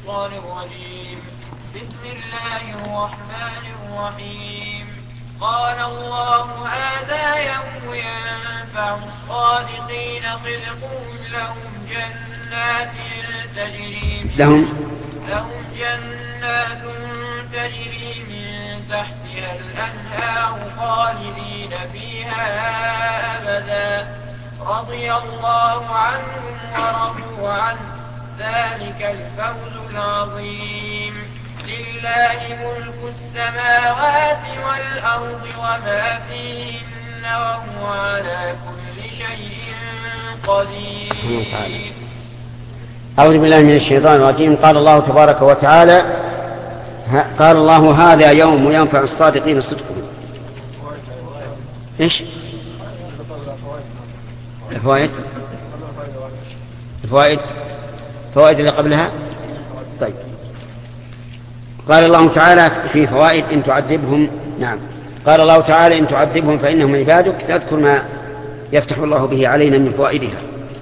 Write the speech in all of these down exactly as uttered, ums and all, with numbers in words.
الشيطان الرجيم. بسم الله الرحمن الرحيم. قال الله هذا يوم ينفع الصادقين صدقهم لهم جنات تجري لهم لهم جنات تجري من تحتها الأنهار خالدين فيها أبدا رضي الله عنهم ورضوا عنه ذلك الفوز العظيم. لله ملك السماوات والأرض وما فيهن وهو على كل شيء قدير. أعوذ بالله من الشيطان الرجيم. قال الله تبارك وتعالى قال الله هذا يوم ينفع الصادقين صدقهم. إيش الفوائد الفوائد فوائد اللي قبلها. طيب قال الله تعالى في فوائد إن تعذبهم. نعم قال الله تعالى إن تعذبهم فإنهم عبادك. تذكر ما يفتح الله به علينا من فوائدها.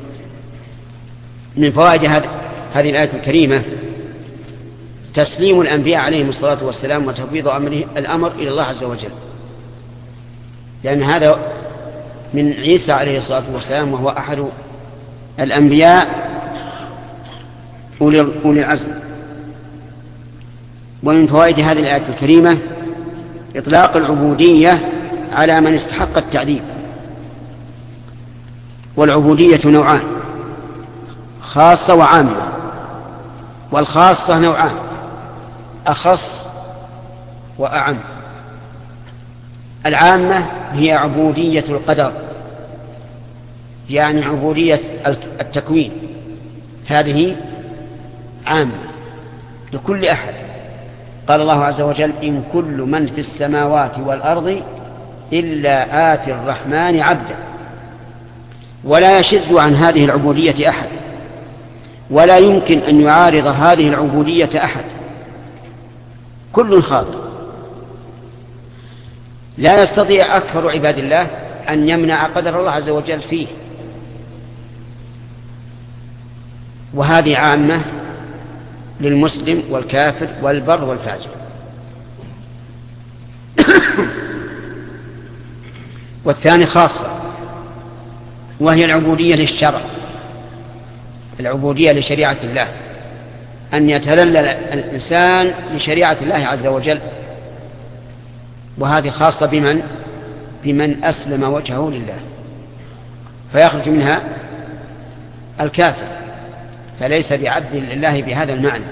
من فوائد هذه الآية الكريمة تسليم الأنبياء عليهم الصلاة والسلام وتفويض أمره الأمر إلى الله عز وجل، لأن هذا من عيسى عليه الصلاة والسلام وهو أحد الأنبياء أولي العزم. ومن فوائد هذه الآية الكريمة إطلاق العبودية على من استحق التعذيب. والعبودية نوعان، خاصة وعامة. والخاصة نوعان، أخص وأعم. العامة هي عبودية القدر، يعني عبودية التكوين، هذه عامة لكل أحد. قال الله عز وجل إن كل من في السماوات والأرض إلا آتي الرحمن عبدا. ولا يشذ عن هذه العبودية أحد، ولا يمكن أن يعارض هذه العبودية أحد، كل خاضع. لا يستطيع أكثر عباد الله أن يمنع قدر الله عز وجل فيه. وهذه عامة للمسلم والكافر والبر والفاجر. والثاني خاصة، وهي العبودية للشرع، العبودية لشريعة الله، أن يتذلل الإنسان لشريعة الله عز وجل. وهذه خاصة بمن بمن أسلم وجهه لله، فيخرج منها الكافر، فليس بعبد لله بهذا المعنى.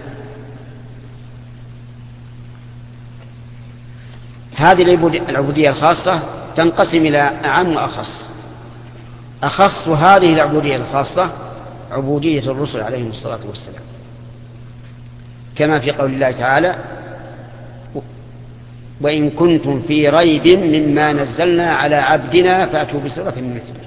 هذه العبودية الخاصة تنقسم إلى أعم وأخص. أخص هذه العبودية الخاصة عبودية الرسل عليهم الصلاة والسلام، كما في قول الله تعالى وإن كنتم في ريب مما نزلنا على عبدنا فأتوا بسورة من مثله،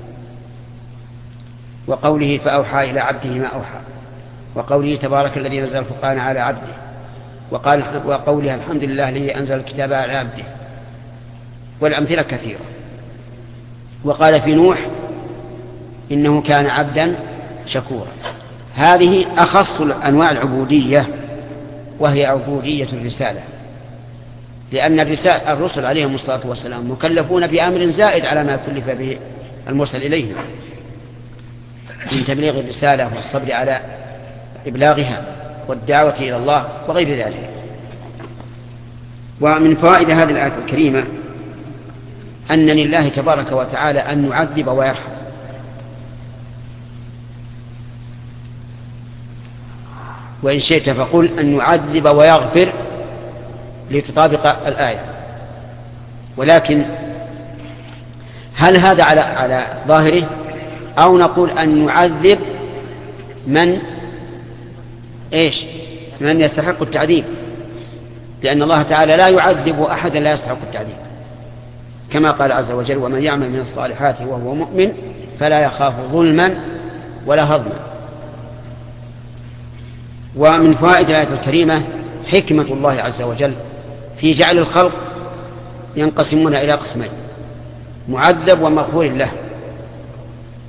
وقوله فأوحى إلى عبده ما أوحى، وقوله تبارك الذي نزل الفرقان على عبده، وقال وقولها الحمد لله الذي أنزل الكتاب على عبده، والأمثلة كثيرة. وقال في نوح إنه كان عبدا شكورا. هذه أخص أنواع العبودية، وهي عبودية الرسالة، لأن الرسل عليهم الصلاة والسلام مكلفون بأمر زائد على ما كلف به المرسل إليهم من تبليغ الرسالة والصبر على إبلاغها والدعوة إلى الله وغير ذلك. ومن فوائد هذه الآية الكريمة أن لله تبارك وتعالى أن يعذب ويرحم. وإن شئت فقل أن يعذب ويغفر لتطابق الآية. ولكن هل هذا على على ظاهره، أو نقول أن يعذب من إيش من يستحق التعذيب؟ لأن الله تعالى لا يعذب أحدا لا يستحق التعذيب، كما قال عز وجل ومن يعمل من الصالحات وهو مؤمن فلا يخاف ظلما ولا هضما. ومن فوائد الآية الكريمة حكمة الله عز وجل في جعل الخلق ينقسمون إلى قسمين، معذب ومغفور له،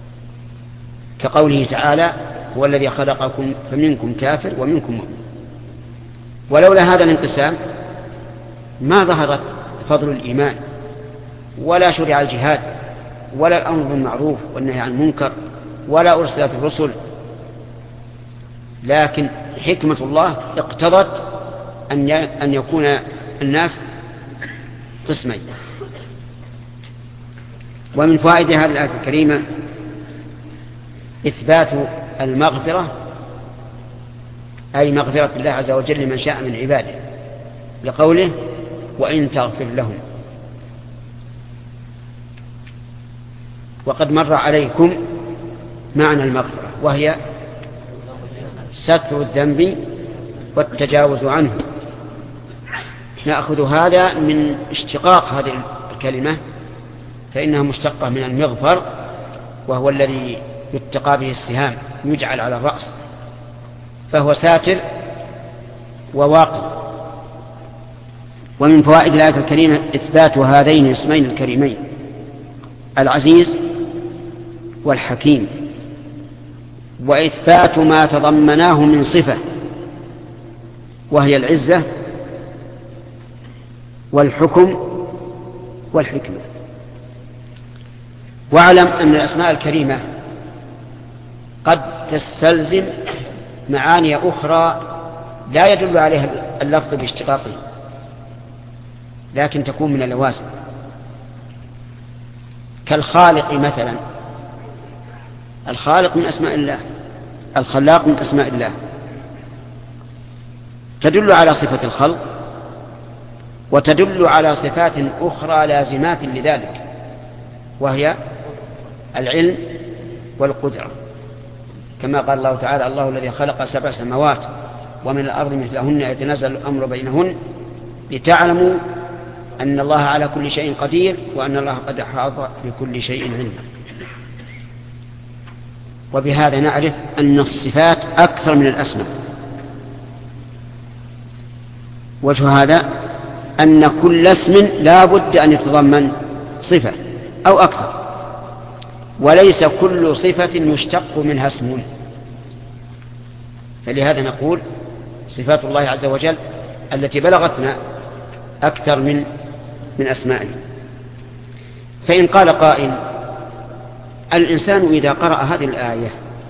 كقوله تعالى هو الذي خلقكم فمنكم كافر ومنكم مؤمن. ولولا هذا الانقسام ما ظهرت فضل الإيمان ولا شرع الجهاد ولا الأمر بالمعروف والنهي عن المنكر ولا أرسلت الرسل، لكن حكمة الله اقتضت أن يكون الناس قسمين. ومن فوائد هذه الآية الكريمة إثبات المغفرة، أي مغفرة الله عز وجل لمن شاء من عباده، لقوله وإن تغفر لهم. وقد مر عليكم معنى المغفرة، وهي ستر الذنب والتجاوز عنه. نأخذ هذا من اشتقاق هذه الكلمة، فإنها مشتقة من المغفر، وهو الذي يتقى به السهام يجعل على الرأس، فهو ساتر وواقي. ومن فوائد الآية الكريمة إثبات هذين الاسمين الكريمين العزيز والحكيم، وإثبات ما تضمناه من صفة، وهي العزة والحكم والحكمة. واعلم أن الأسماء الكريمة قد تستلزم معاني أخرى لا يدل عليها اللفظ باشتقاقه، لكن تكون من اللوازم، كالخالق مثلا. الخالق من أسماء الله، الخلاق من أسماء الله، تدل على صفة الخلق وتدل على صفات أخرى لازمات لذلك، وهي العلم والقدرة، كما قال الله تعالى الله الذي خلق سبع سماوات ومن الأرض مثلهن يتنزل الأمر بينهن لتعلموا أن الله على كل شيء قدير وأن الله قد أحاط بكل شيء علما. وبهذا نعرف أن الصفات أكثر من الأسماء. وجه هذا أن كل اسم لا بد أن يتضمن صفة أو أكثر، وليس كل صفة يشتق منها اسم. فلهذا نقول صفات الله عز وجل التي بلغتنا أكثر من من أسمائه. فإن قال قائل الإنسان إذا قرأ هذه الآية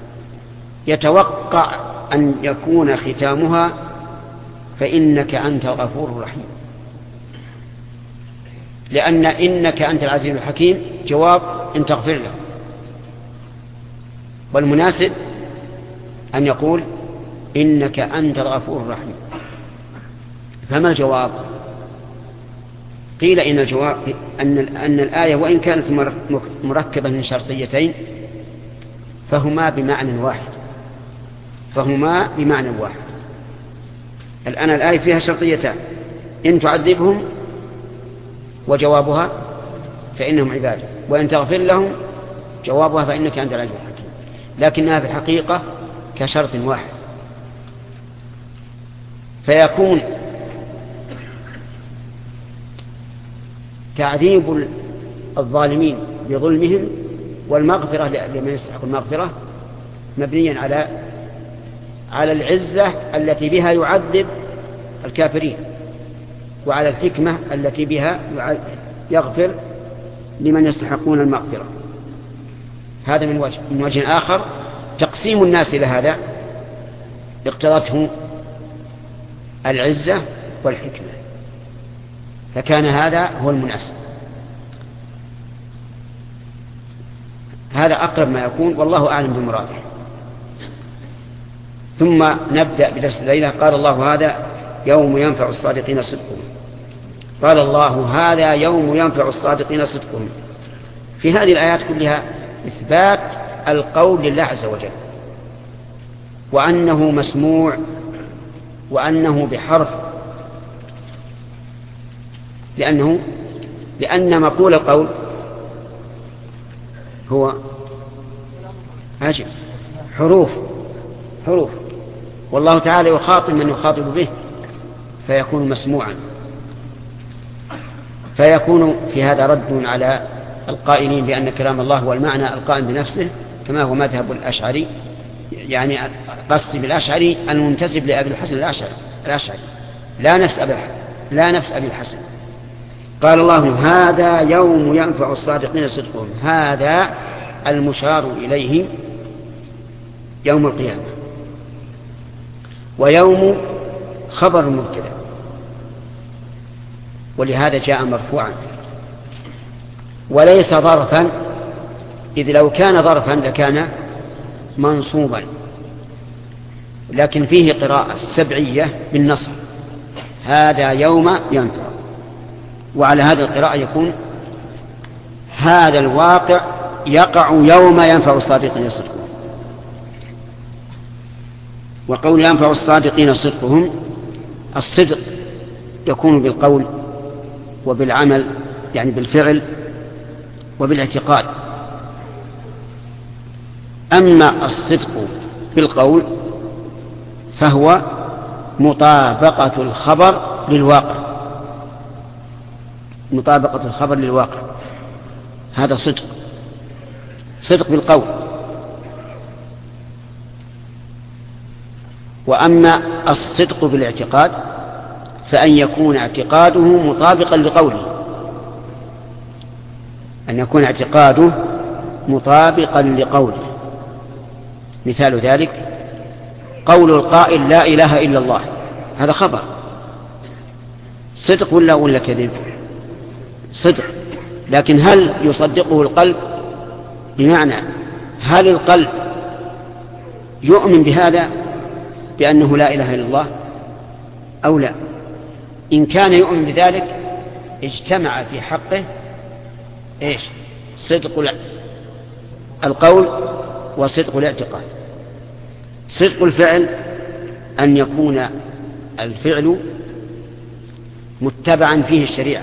يتوقع أن يكون ختامها فإنك أنت الغفور الرحيم، لأن إنك أنت العزيز الحكيم جواب إن تغفر له، والمناسب أن يقول إنك أنت الغفور الرحيم. فما الجواب؟ قيل إن الجواب أن, أن الآية وإن كانت مركبة من شرطيتين فهما بمعنى واحد فهما بمعنى واحد الآن الآية فيها شرطيتان، إن تعذبهم وجوابها فإنهم عباد، وإن تغفر لهم جوابها فإنك أنت العزيز الحكيم، لكنها في الحقيقة كشرط واحد. فيكون تعذيب الظالمين بظلمهم والمغفرة لمن يستحق المغفرة مبنيا على على العزة التي بها يعذب الكافرين، وعلى الحكمة التي بها يغفر لمن يستحقون المغفرة. هذا من وجه. من وجه آخر تقسيم الناس إلى هذا اقتضته العزة والحكمة، فكان هذا هو المناسب. هذا أقرب ما يكون، والله أعلم بمراده. ثم نبدأ بدرس الليلة. قال الله هذا يوم ينفع الصادقين صدقهم. قال الله هذا يوم ينفع الصادقين صدقهم. في هذه الآيات كلها إثبات القول لله عز وجل، وأنه مسموع، وأنه بحرف، لأنه لأن مقول القول هو أجل حروف حروف والله تعالى يخاطب من يخاطب به فيكون مسموعا. فيكون في هذا رد على القائلين بأن كلام الله هو المعنى القائم بنفسه، كما هو مذهب الأشعري، يعني قصد بالأشعري المنتسب لأبي الحسن الأشعري, الأشعري لا نفس أبي لا نفس أبي الحسن. قال الله هذا يوم ينفع الصادقين صدقهم، هذا المشار إليه يوم القيامة، ويوم خبر مبتدأ، ولهذا جاء مرفوعا وليس ظرفا، إذ لو كان ظرفا لكان منصوبا، لكن فيه قراءة سبعية بالنصر، هذا يوم ينفع، وعلى هذه القراءة يكون هذا الواقع يقع يوم ينفع الصادقين صدقهم. وقول ينفع الصادقين صدقهم، الصدق يكون بالقول وبالعمل، يعني بالفعل وبالاعتقاد. أما الصدق بالقول فهو مطابقة الخبر للواقع، مطابقة الخبر للواقع، هذا صدق، صدق بالقول. وأما الصدق بالاعتقاد فأن يكون اعتقاده مطابقا لقوله، أن يكون اعتقاده مطابقا لقوله. مثال ذلك قول القائل لا إله إلا الله، هذا خبر، صدق ولا ولا كذب؟ صدق، لكن هل يصدقه القلب؟ بمعنى هل القلب يؤمن بهذا بأنه لا إله إلا الله أو لا؟ إن كان يؤمن بذلك اجتمع في حقه إيش؟ صدق القول وصدق الاعتقاد. صدق الفعل أن يكون الفعل متبعا فيه الشريعة،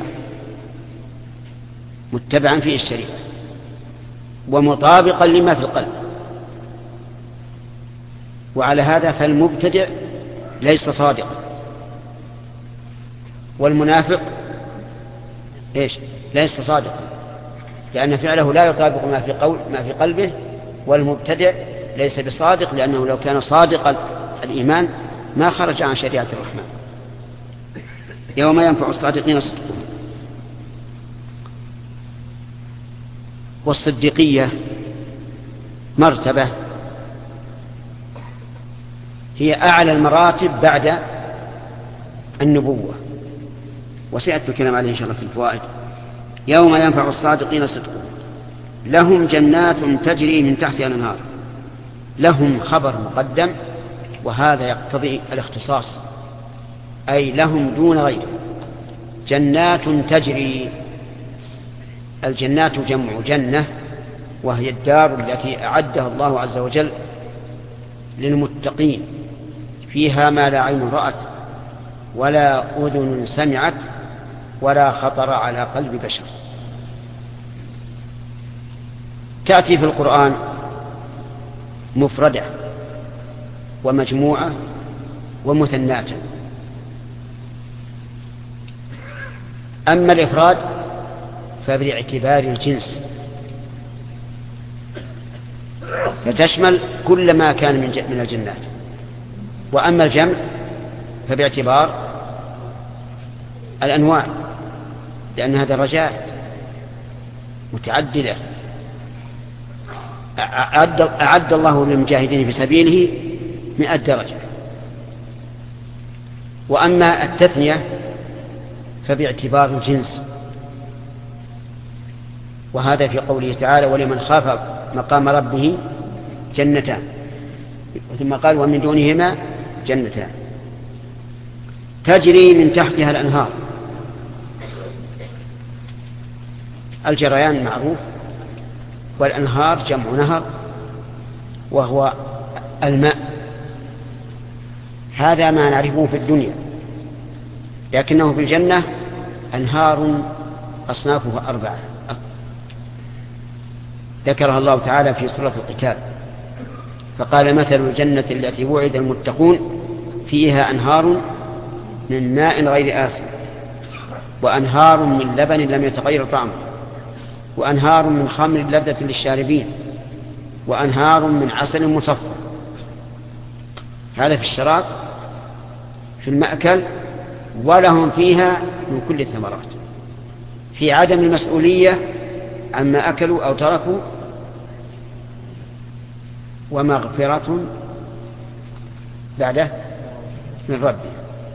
متبعا فيه الشريعة ومطابقا لما في القلب. وعلى هذا فالمبتدع ليس صادقا، والمنافق إيش؟ ليس صادقا، لأن فعله لا يطابق ما في قول ما في قلبه. والمبتدع ليس بصادق، لأنه لو كان صادق الإيمان ما خرج عن شريعة الرحمن. يوم ينفع الصادقين صدقهم. والصديقية مرتبة هي أعلى المراتب بعد النبوة، وسيأتي الكلام عليه إن شاء الله في الفوائد. يوم ينفع الصادقين صدقهم لهم جنات تجري من تحتها الأنهار. لهم خبر مقدم، وهذا يقتضي الاختصاص، أي لهم دون غيره. جنات تجري، الجنات جمع جنة، وهي الدار التي أعدها الله عز وجل للمتقين، فيها ما لا عين رأت ولا أذن سمعت ولا خطر على قلب بشر. تأتي في القرآن مفردة ومجموعة ومثناة. أما الإفراد فباعتبار الجنس، فتشمل كل ما كان من الجنات. وأما الجمع فباعتبار الأنواع، لأنها درجات متعددة أعد, أعد الله للمجاهدين في سبيله مئة درجة. وأما التثنية فباعتبار الجنس، وهذا في قوله تعالى ولمن خاف مقام ربه جنتان، ثم قال ومن دونهما جنتان تجري من تحتها الأنهار. الجريان معروف، والأنهار جمع نهر وهو الماء. هذا ما نعرفه في الدنيا، لكنه في الجنة أنهار أصنافها أربعة ذكرها الله تعالى في سورة القتال، فقال مثل الجنة التي وعد المتقون فيها أنهار من ماء غير آسن وأنهار من لبن لم يتغير طعمه وأنهار من خمر لذة للشاربين وأنهار من عسل مصفى. هذا في الشراب. في المأكل ولهم فيها من كل الثمرات، في عدم المسؤولية عما أكلوا أو تركوا، ومغفرة بعده من ربه.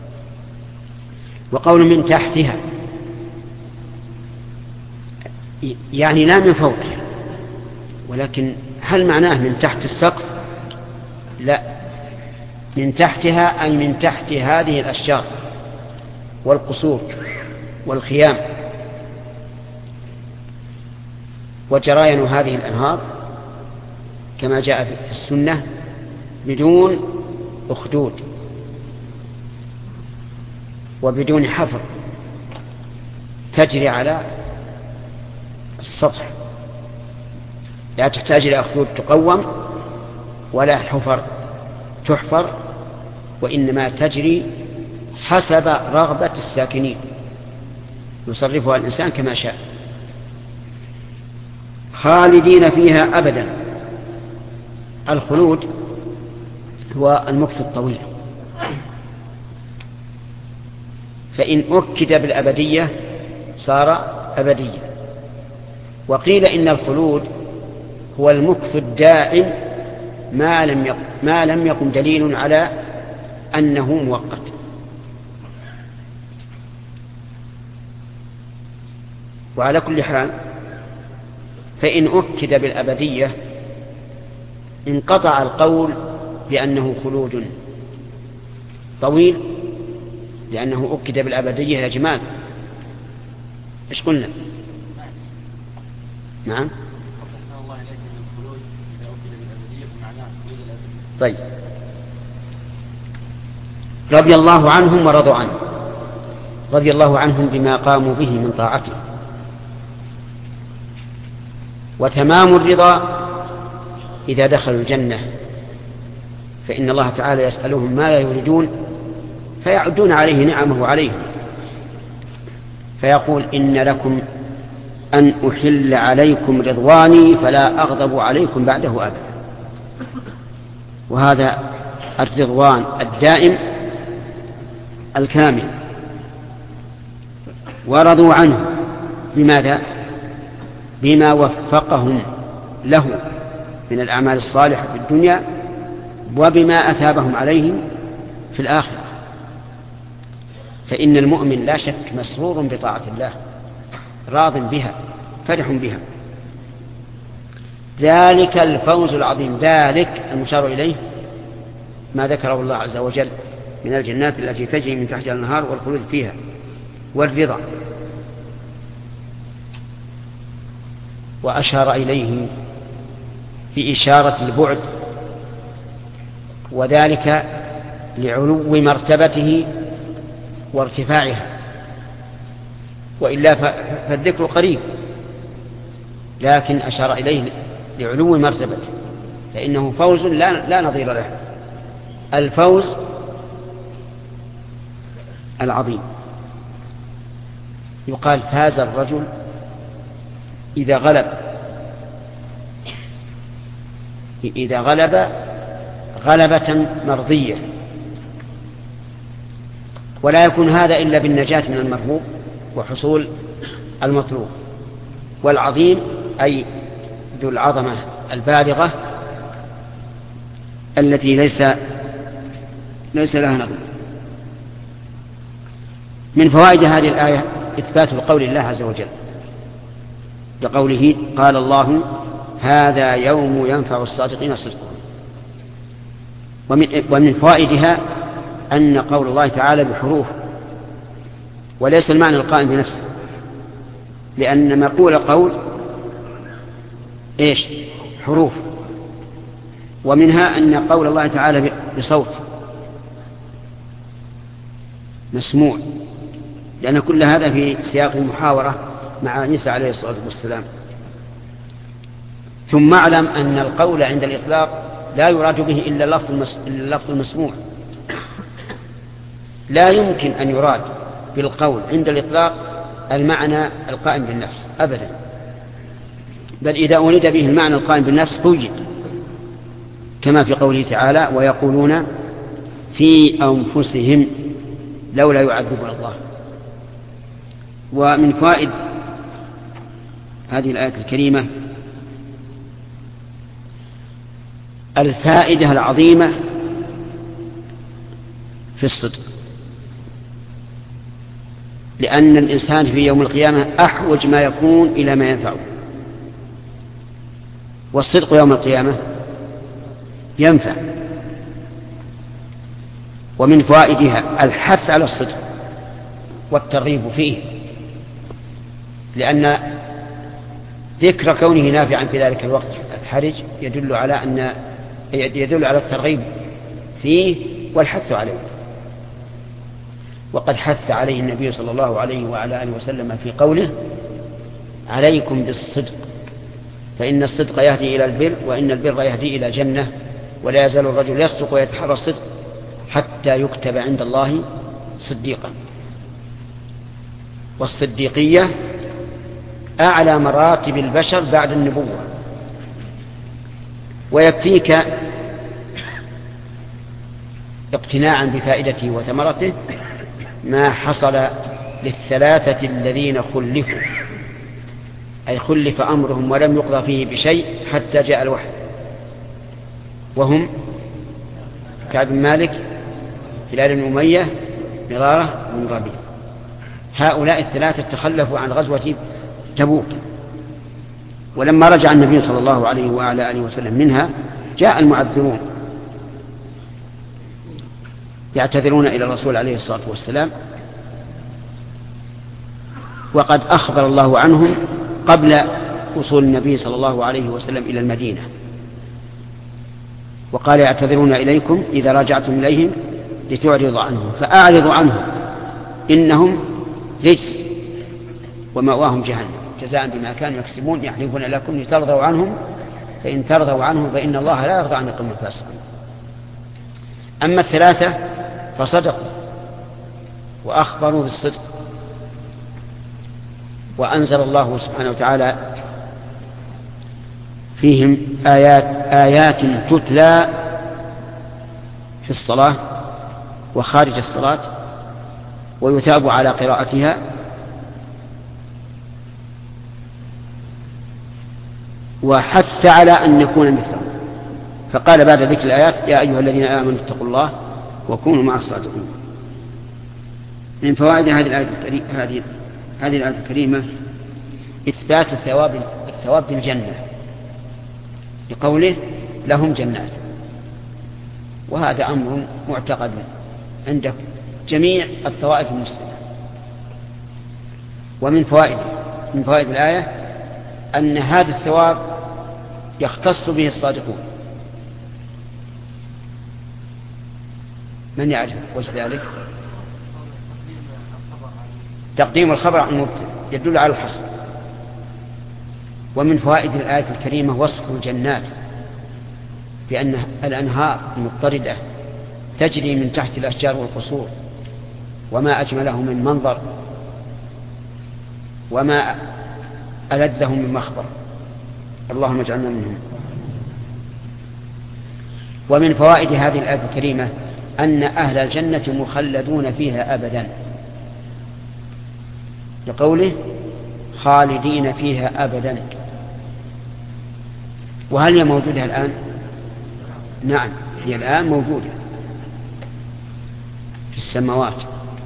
وقول من تحتها يعني لا من فوقها، ولكن هل معناه من تحت السقف؟ لا، من تحتها أي من تحت هذه الأشجار والقصور والخيام وجريان هذه الأنهار كما جاء في السنة بدون أخدود وبدون حفر، تجري على السطح، لا تحتاج إلى أخدود تقوم ولا حفر تحفر، وإنما تجري حسب رغبة الساكنين يصرفها الإنسان كما شاء، خالدين فيها أبدا. الخلود هو المكث الطويل، فإن أكد بالأبدية صار أبدية. وقيل إن الخلود هو المكث الدائم ما لم يقم, ما لم يقم دليل على أنه مؤقت. وعلى كل حال فإن أكد بالأبدية انقطع القول بأنه خلود طويل، لأنه أكد بالأبدية يا جمال. إيش قلنا؟ نعم. طيب، رضي الله عنهم ورضوا عنه. رضي الله عنهم بما قاموا به من طاعته. وتمام الرضا إذا دخلوا الجنة، فإن الله تعالى يسألهم ما لا يريدون فيعدون عليه نعمه عليهم، فيقول إن لكم أن أحل عليكم رضواني فلا أغضب عليكم بعده أبدا. وهذا الرضوان الدائم الكامل. ورضوا عنه بماذا؟ بما وفقهم له من الأعمال الصالحة في الدنيا وبما أثابهم عليهم في الآخرة. فإن المؤمن لا شك مسرور بطاعة الله، راض بها، فرح بها. ذلك الفوز العظيم. ذلك المشار إليه ما ذكره الله عز وجل من الجنات التي تجري من تحتها الأنهار والخلود فيها والرضا. وأشار إليه في إشارة البعد، وذلك لعلو مرتبته وارتفاعها، وإلا فالذكر قريب، لكن أشار إليه لعلو مرتبته، فإنه فوز لا, لا نظير له، الفوز العظيم. يقال فاز الرجل إذا غلب، إذا غلب غلبة مرضية، ولا يكون هذا إلا بالنجاة من المرهوب وحصول المطلوب. والعظيم أي ذو العظمة البالغة التي ليس ليس لها نظير. من فوائد هذه الآية إثبات القول لله عز وجل، لقوله قال الله هذا يوم ينفع الصادقين صدقهم. ومن, ومن فوائدها أن قول الله تعالى بحروف وليس المعنى القائم بنفسه، لأن مقول قول إيش؟ حروف. ومنها أن قول الله تعالى بصوت مسموع، لأن كل هذا في سياق المحاورة مع عيسى عليه الصلاة والسلام. ثم اعلم أن القول عند الإطلاق لا يراد به إلا اللفظ المسموع، لا يمكن أن يراد بالقول عند الإطلاق المعنى القائم بالنفس أبدا، بل إذا أريد به المعنى القائم بالنفس قيد، كما في قوله تعالى ويقولون في أنفسهم لولا يعذبنا الله. ومن فوائد هذه الآية الكريمة الفائدة العظيمة في الصدق، لأن الإنسان في يوم القيامة أحوج ما يكون إلى ما ينفعه، والصدق يوم القيامة ينفع. ومن فوائدها الحث على الصدق والترغيب فيه، لأن ذكر كونه نافعا في ذلك الوقت الحرج يدل على أن يدل على الترغيب فيه والحث عليه. وقد حث عليه النبي صلى الله عليه وعلى آله وسلم في قوله عليكم بالصدق فإن الصدق يهدي إلى البر وإن البر يهدي إلى جنة ولا يزال الرجل يصدق ويتحرى الصدق حتى يكتب عند الله صديقا. والصديقية أعلى مراتب البشر بعد النبوة. ويكفيك اقتناعا بفائدته وثمرته ما حصل للثلاثة الذين خلفوا، أي خلف أمرهم ولم يقضى فيه بشيء حتى جاء الوحي، وهم كعب بن مالك، هلال بن أمية، مرارة بن ربيع. هؤلاء الثلاثة تخلفوا عن غزوة تبوك، ولما رجع النبي صلى الله عليه وعلى آله وسلم منها جاء المعذرون يعتذرون إلى الرسول عليه الصلاة والسلام، وقد أخبر الله عنهم قبل وصول النبي صلى الله عليه وسلم إلى المدينة، وقال يعتذرون إليكم إذا رجعتم إليهم لتعرضوا عنهم فأعرضوا عنهم إنهم رجس ومأواهم جهنم جزاء بما كانوا يكسبون يحلفون لكم لترضوا عنهم فإن ترضوا عنهم فإن الله لا يرضى عن القوم الفاسقين. أما الثلاثة فصدقوا وأخبروا بالصدق، وأنزل الله سبحانه وتعالى فيهم آيات آيات تتلى في الصلاة وخارج الصلاة ويثاب على قراءتها، وحث على أن نكون مثلهم، فقال بعد ذكر الآيات يا أيها الذين آمنوا اتقوا الله وكونوا مع الصادقين. من فوائد هذه الآية الكريمة هذه هذه الآية الكريمة إثبات الثواب الثواب بالجنة لقوله لهم جنات، وهذا أمر معتقد عند جميع الطوائف المسلمة. ومن فوائد من فوائد الآية أن هذا الثواب يختص به الصادقون. من يعرف وجه ذلك؟ تقديم الخبر عن المبتدأ يدل على الحصر. ومن فوائد الآية الكريمة وصف الجنات بأن الأنهار المضطردة تجري من تحت الأشجار والقصور، وما أجمله من منظر وما ألذه من مخبر، اللهم اجعلنا منهم. ومن فوائد هذه الآية الكريمة أن أهل الجنة مخلدون فيها أبدا لقوله خالدين فيها أبدا. وهل هي موجودة الآن؟ نعم، هي الآن موجودة في السماوات.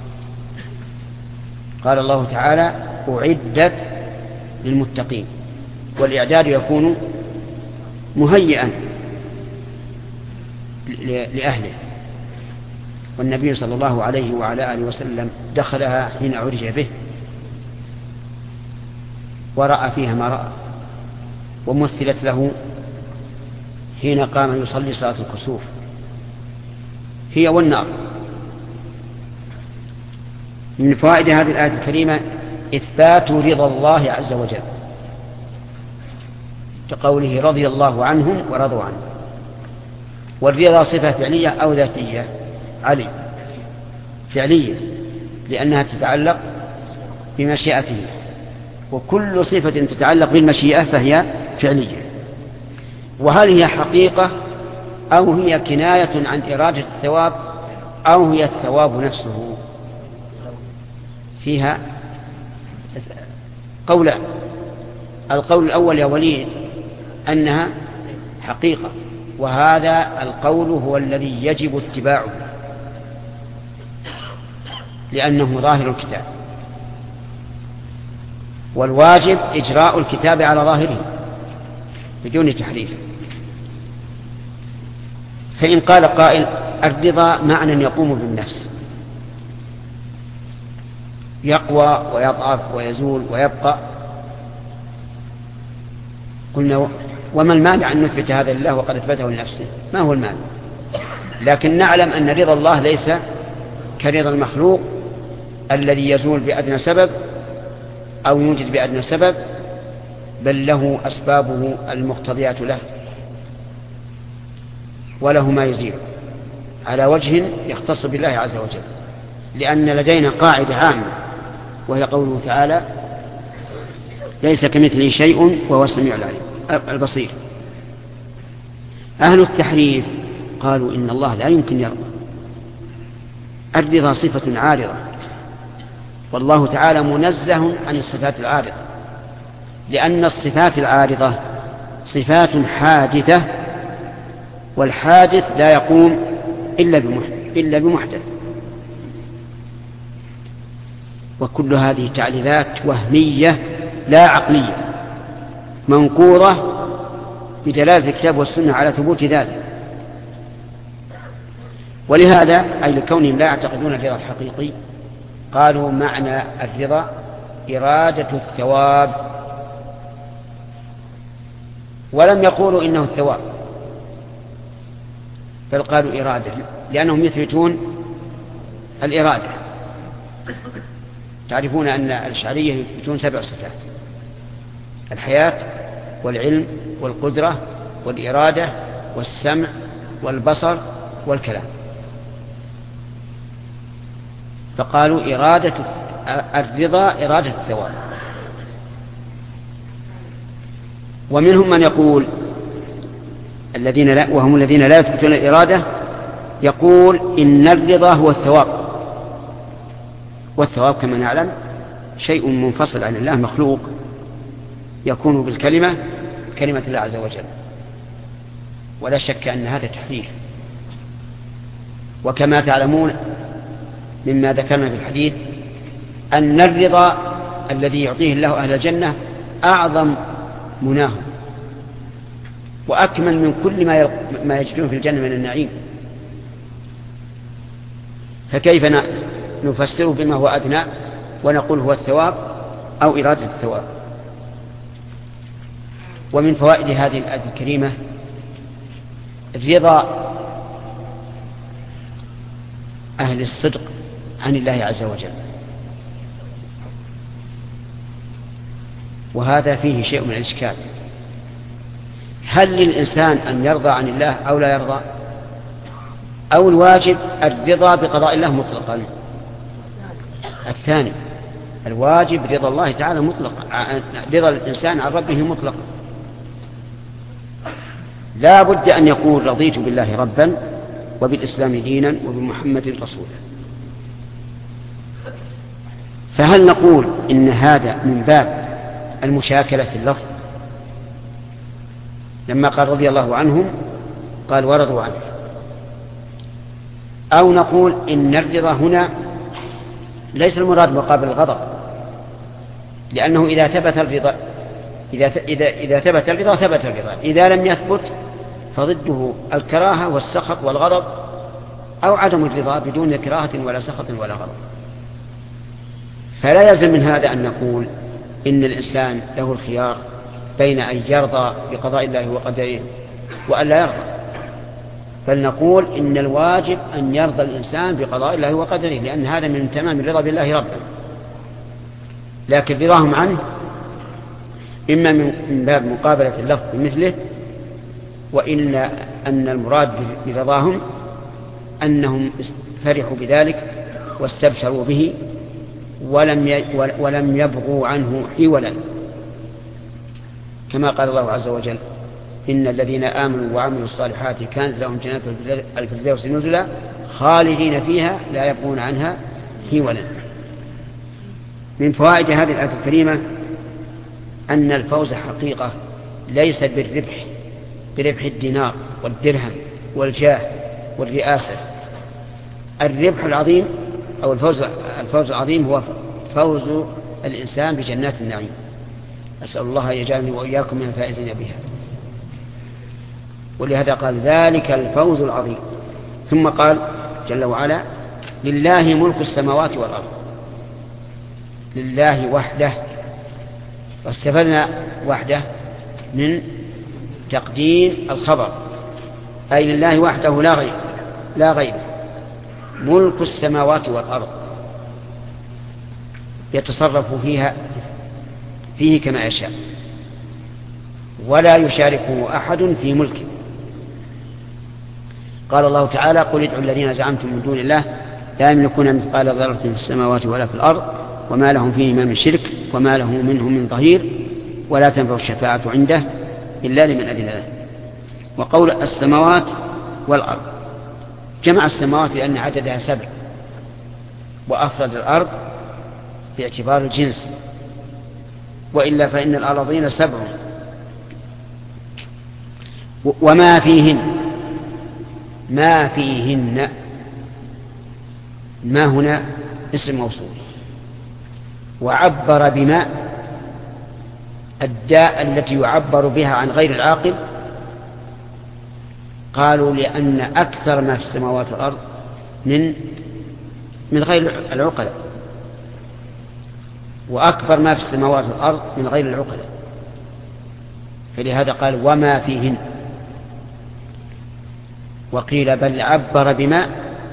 قال الله تعالى أعدت للمتقين، والإعداد يكون مهيئا لأهله، والنبي صلى الله عليه وعلى آله وسلم دخلها حين عرج به ورأى فيها ما رأى، ومثلت له حين قام يصلي صلاة الكسوف هي والنار. من فوائد هذه الآية الكريمة إثبات رضا الله عز وجل كقوله رضي الله عنهم ورضوا عنه. والرضا صفة فعلية أو ذاتية؟ علي فعلية لأنها تتعلق بمشيئته، وكل صفة تتعلق بالمشيئة فهي فعلية. وهل هي حقيقة أو هي كناية عن إرادة الثواب أو هي الثواب نفسه؟ فيها قولان. القول الأول يا وليد أنها حقيقة، وهذا القول هو الذي يجب اتباعه لأنه ظاهر الكتاب، والواجب إجراء الكتاب على ظاهره بدون تحريف. فإن قال قائل الرضا معنى يقوم بالنفس، يقوى ويضعف ويزول ويبقى، قلنا وما المانع أن نثبت هذا لله وقد اثبته لنفسه؟ ما هو المانع؟ لكن نعلم أن رضا الله ليس كرضا المخلوق الذي يزول بأدنى سبب أو يوجد بأدنى سبب، بل له أسبابه المقتضيات له وله ما يزيل على وجه يختص بالله عز وجل. لأن لدينا قاعدة عامة وهي قوله تعالى ليس كمثله شيء وهو السميع البصير. أهل التحريف قالوا إن الله لا يمكن يرضى. الرضا صفة عارضة، والله تعالى منزه عن الصفات العارضة، لأن الصفات العارضة صفات حادثة، والحادث لا يقوم إلا بمحدث, إلا بمحدث. وكل هذه تعليلات وهمية لا عقلية منقوضة بدلالة الكتاب والسنة على ثبوت ذلك. ولهذا أي لكونهم لا يعتقدون الرضا الحقيقي قالوا معنى الرضا إرادة الثواب، ولم يقولوا إنه الثواب، بل قالوا إرادة، لأنهم يثبتون الإرادة. تعرفون أن الأشعرية يثبتون سبع صفات: الحياة والعلم والقدرة والإرادة والسمع والبصر والكلام. فقالوا إرادة الرضا إرادة الثواب. ومنهم من يقول الذين لا وهم الذين لا يثبتون الإرادة يقول إن الرضا هو الثواب، والثواب كما نعلم شيء منفصل عن الله مخلوق يكون بالكلمة كلمة الله عز وجل، ولا شك أن هذا تحريف. وكما تعلمون مما ذكرنا في الحديث أن الرضا الذي يعطيه الله أهل الجنة أعظم مناه وأكمل من كل ما ما يجدون في الجنة من النعيم، فكيف نفسره بما هو أدنى ونقول هو الثواب أو إرادة الثواب؟ ومن فوائد هذه الآية الكريمة رضا أهل الصدق عن الله عز وجل، وهذا فيه شيء من الإشكال. هل للإنسان أن يرضى عن الله أو لا يرضى، أو الواجب الرضا بقضاء الله مطلقا؟ الثاني، الواجب رضا الله تعالى مطلقا، رضا الإنسان عن ربه مطلقا. لا بد أن يقول رضيت بالله ربا وبالإسلام دينا وبمحمد رسولا. فهل نقول إن هذا من باب المشاكلة في اللفظ لما قال رضي الله عنهم قال ورضوا عنه، أو نقول إن الرضا هنا ليس المراد مقابل الغضب، لأنه إذا ثبت الرضا إذا إذا إذا ثبت الرضا ثبت الرضا، إذا لم يثبت فضده الكراهة والسخط والغضب أو عدم الرضا بدون كراهة ولا سخط ولا غضب. فلا يلزم من هذا أن نقول إن الإنسان له الخيار بين أن يرضى بقضاء الله وقدره وأن لا يرضى، بل نقول إن الواجب أن يرضى الإنسان بقضاء الله وقدره، لأن هذا من تمام الرضا بالله ربا. لكن رضاهم عنه إما من باب مقابلة اللفظ بمثله، وإن أن المراد برضاهم أنهم فرحوا بذلك واستبشروا به ولم ولم يبغوا عنه حولا، كما قال الله عز وجل إن الذين آمنوا وعملوا الصالحات كانت لهم جنات الفردوس نزلا خالدين فيها لا يبغون عنها حولا. من فوائد هذه الآية الكريمة أن الفوز حقيقة ليس بالربح بربح الدينار والدرهم والجاه والرئاسة. الربح العظيم أو الفوز, الفوز العظيم هو فوز الإنسان بجنات النعيم. أسأل الله يجعلني وإياكم من الفائزين بها. ولهذا قال ذلك الفوز العظيم. ثم قال جل وعلا لله ملك السماوات والأرض، لله وحده. واستفدنا وحده من تقديم الخبر، أي لله وحده لا غير لا غير ملك السماوات والأرض، يتصرف فيها فيه كما يشاء ولا يشاركه أحد في ملكه. قال الله تعالى قل ادعوا الذين زعمتم من دون الله لا يملكون مثقال ذرة في السماوات ولا في الأرض وما لهم فيهما من شرك وما له منهم من ظهير ولا تنفع الشفاعة عنده إلا لمن أذن له. وقول السماوات والأرض جمع السماوات لأن عددها سبع، وأفرد الأرض باعتبار الجنس، وإلا فإن الأراضين سبع وما فيهن. ما فيهن ما هنا اسم موصول، وعبر بما الداء التي يعبر بها عن غير العاقل. قالوا لأن أكثر ما في السماوات والأرض من من غير العقلاء، وأكبر ما في السماوات والأرض من غير العقلاء، فلهذا قال وما فيهن. وقيل بل عبر بما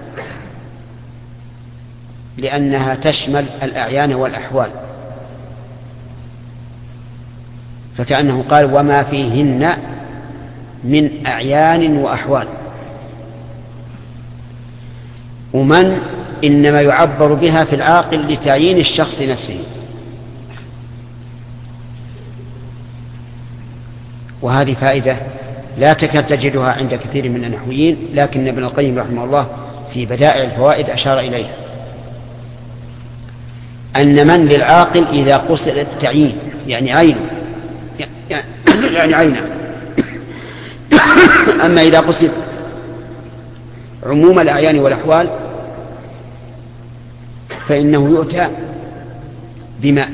لأنها تشمل الأعيان والأحوال، فكأنه قال وما فيهن من أعيان وأحوال. ومن إنما يعبر بها في العاقل لتعيين الشخص نفسه، وهذه فائدة لا تكاد تجدها عند كثير من النحويين، لكن ابن القيم رحمه الله في بدائع الفوائد أشار إليها، أن من للعاقل إذا قصد التعيين يعني عينه يعني عينه أما إذا قصد عموم الأعيان والأحوال فإنه يؤتى بماء.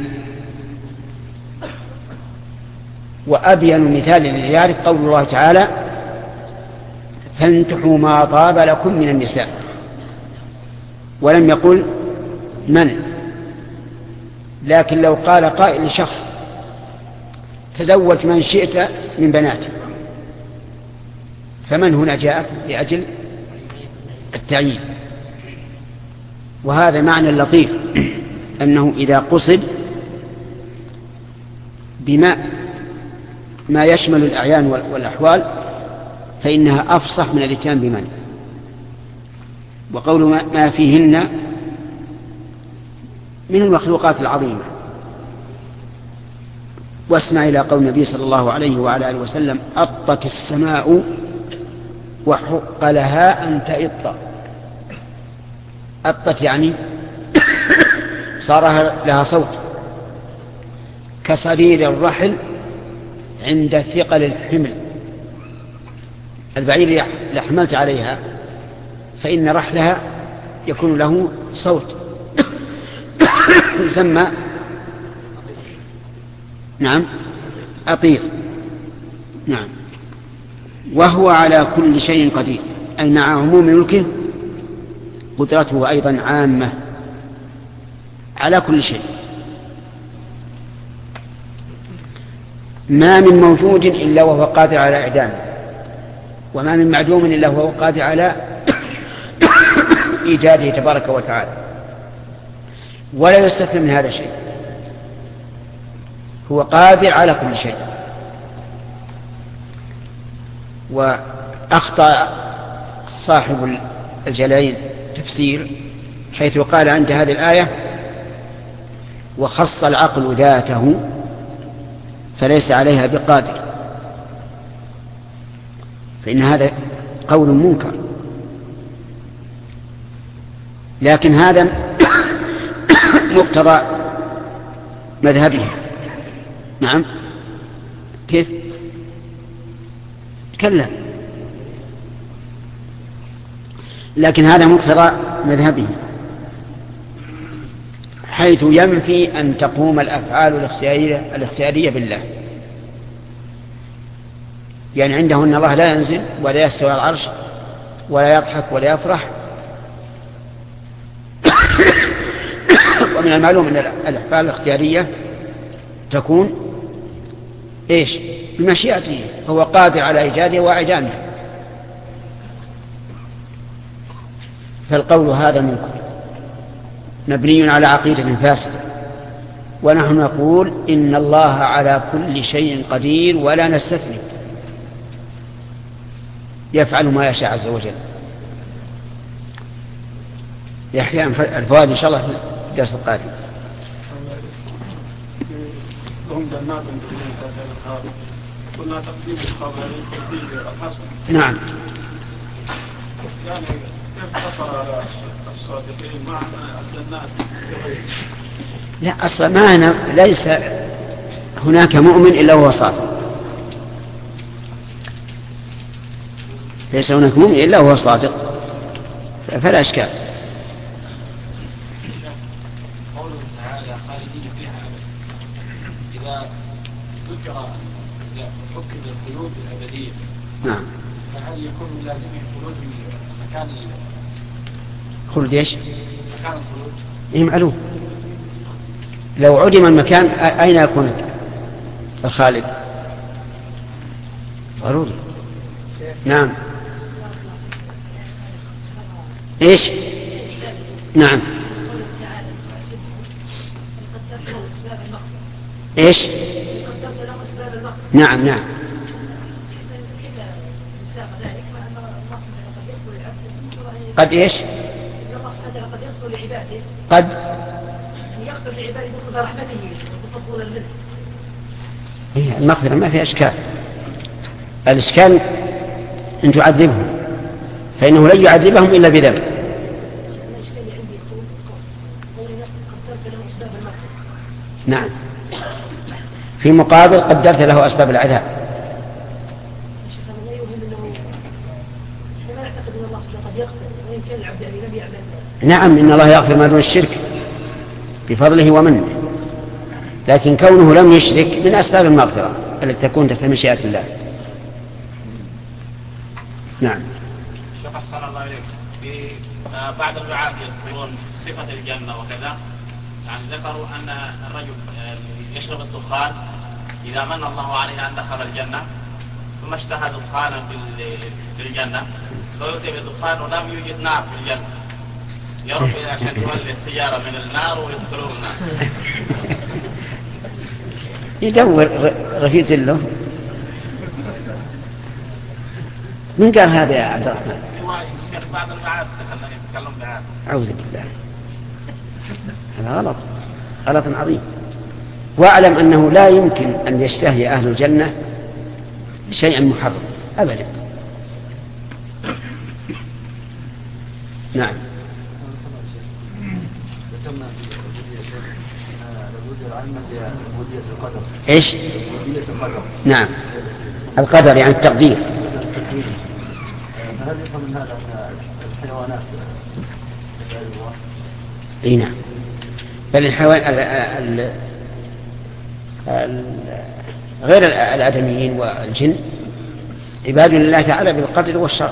وأبين مثال لذلك قول الله تعالى فانتحوا ما طاب لكم من النساء، ولم يقل من. لكن لو قال قائل لشخص تزوج من شئت من بناتك، فمن هنا جاءت لأجل التعيين. وهذا معنى لطيف أنه إذا قصد بما ما يشمل الأعيان والأحوال فإنها أفصح من الاتيان بمن. وقول ما فيهن من المخلوقات العظيمة. واسمع إلى قول النبي صلى الله عليه وعلى آله وسلم أطت السماء وحق لها أن تئط. أطت يعني صار لها صوت كصرير الرحل عند ثقل الحمل. البعير إذا حملت عليها فإن رحلها يكون له صوت يسمى نعم أطير. نعم. وهو على كل شيء قدير، أي مع عموم ملكه قدرته أيضا عامة على كل شيء. ما من موجود إلا وهو قادر على إعدامه، وما من معدوم إلا وهو قادر على إيجاده تبارك وتعالى، ولا يستثنى من هذا شيء. هو قادر على كل شيء. وأخطأ صاحب الجلالين تفسير حيث قال عند هذه الآية وخص العقل ذاته فليس عليها بقادر، فإن هذا قول منكر. لكن هذا مقتضى مذهبه. نعم كيف تكلم، لكن هذا مقتضى مذهبه، حيث ينفي أن تقوم الأفعال الاختيارية, الاختيارية بالله. يعني عنده أن الله لا ينزل ولا يستوي على العرش ولا يضحك ولا يفرح. ومن المعلوم أن الأفعال الاختيارية تكون إيش؟ بمشيئته، هو قادر على إيجاده وإعدامه. فالقول هذا منكر مبني على عقيدة فاسدة، ونحن نقول إن الله على كل شيء قدير ولا نستثني، يفعل ما يشاء عز وجل. يحيى الفوائد إن شاء الله في الدرس القادم. كنا تقديم الخبر الحسن. نعم. يعني كيف حصل على الصادقين معنى الجنات؟ لا أصلا معنى ليس هناك مؤمن إلا هو صادق، ليس هناك مؤمن إلا هو صادق، فلا إشكال. قوله تعالى خالدين فيها أبدا، إذا ذكر إذا حكم الخلود الأبدية، نعم، فهل يكون لازم الخلود في مكان خلود ايش؟ مكان الخلود؟ إيه معلوم، لو عدم المكان أين يكون الخالد؟ ضروري. نعم. ايش؟ نعم. ايش؟ نعم نعم. قد ايش؟ قد يغفر لعباده برحمته وتفضل منه. إيه المغفرة ما في إشكال، الإشكال أن تعذبهم، فإنه لن يعذبهم إلا بذنب. نعم، في مقابل قدرت له أسباب العذاب. نعم، إن الله يغفر ما دون الشرك بفضله ومنه، لكن كونه لم يشرك من أسباب المغفرة التي تكون تحت مشيئة الله. نعم. شيخ أحسن الله إليك، في بعض الرعاة يذكرون صفة الجنة وكذا، يعني ذكروا أن الرجل يشرب الدخان إذا من الله عليه أن دخل الجنة ثم اشتهى دخانا في الجنة فيؤتي بالدخان ولم يوجد نار في الجنة، يروح عشان يولد سيارة من النار ويدخلون النار. يدور رفيق له. من قال هذا يا عبد الرحمن؟ الشيخ بعض الرعاة يتكلم بهذا. أعوذ بالله، هذا غلط، غلط عظيم. واعلم أنه لا يمكن أن يشتهي أهل الجنة شيئا محرم أبدا. نعم. ايش؟ نعم، القدر يعني التقدير. هل يفهم من هذا ان الحيوانات اي نعم، بل الحيوان ال ال ال غير الآدميين والجن عباد لله تعالى بالقدر والشرع.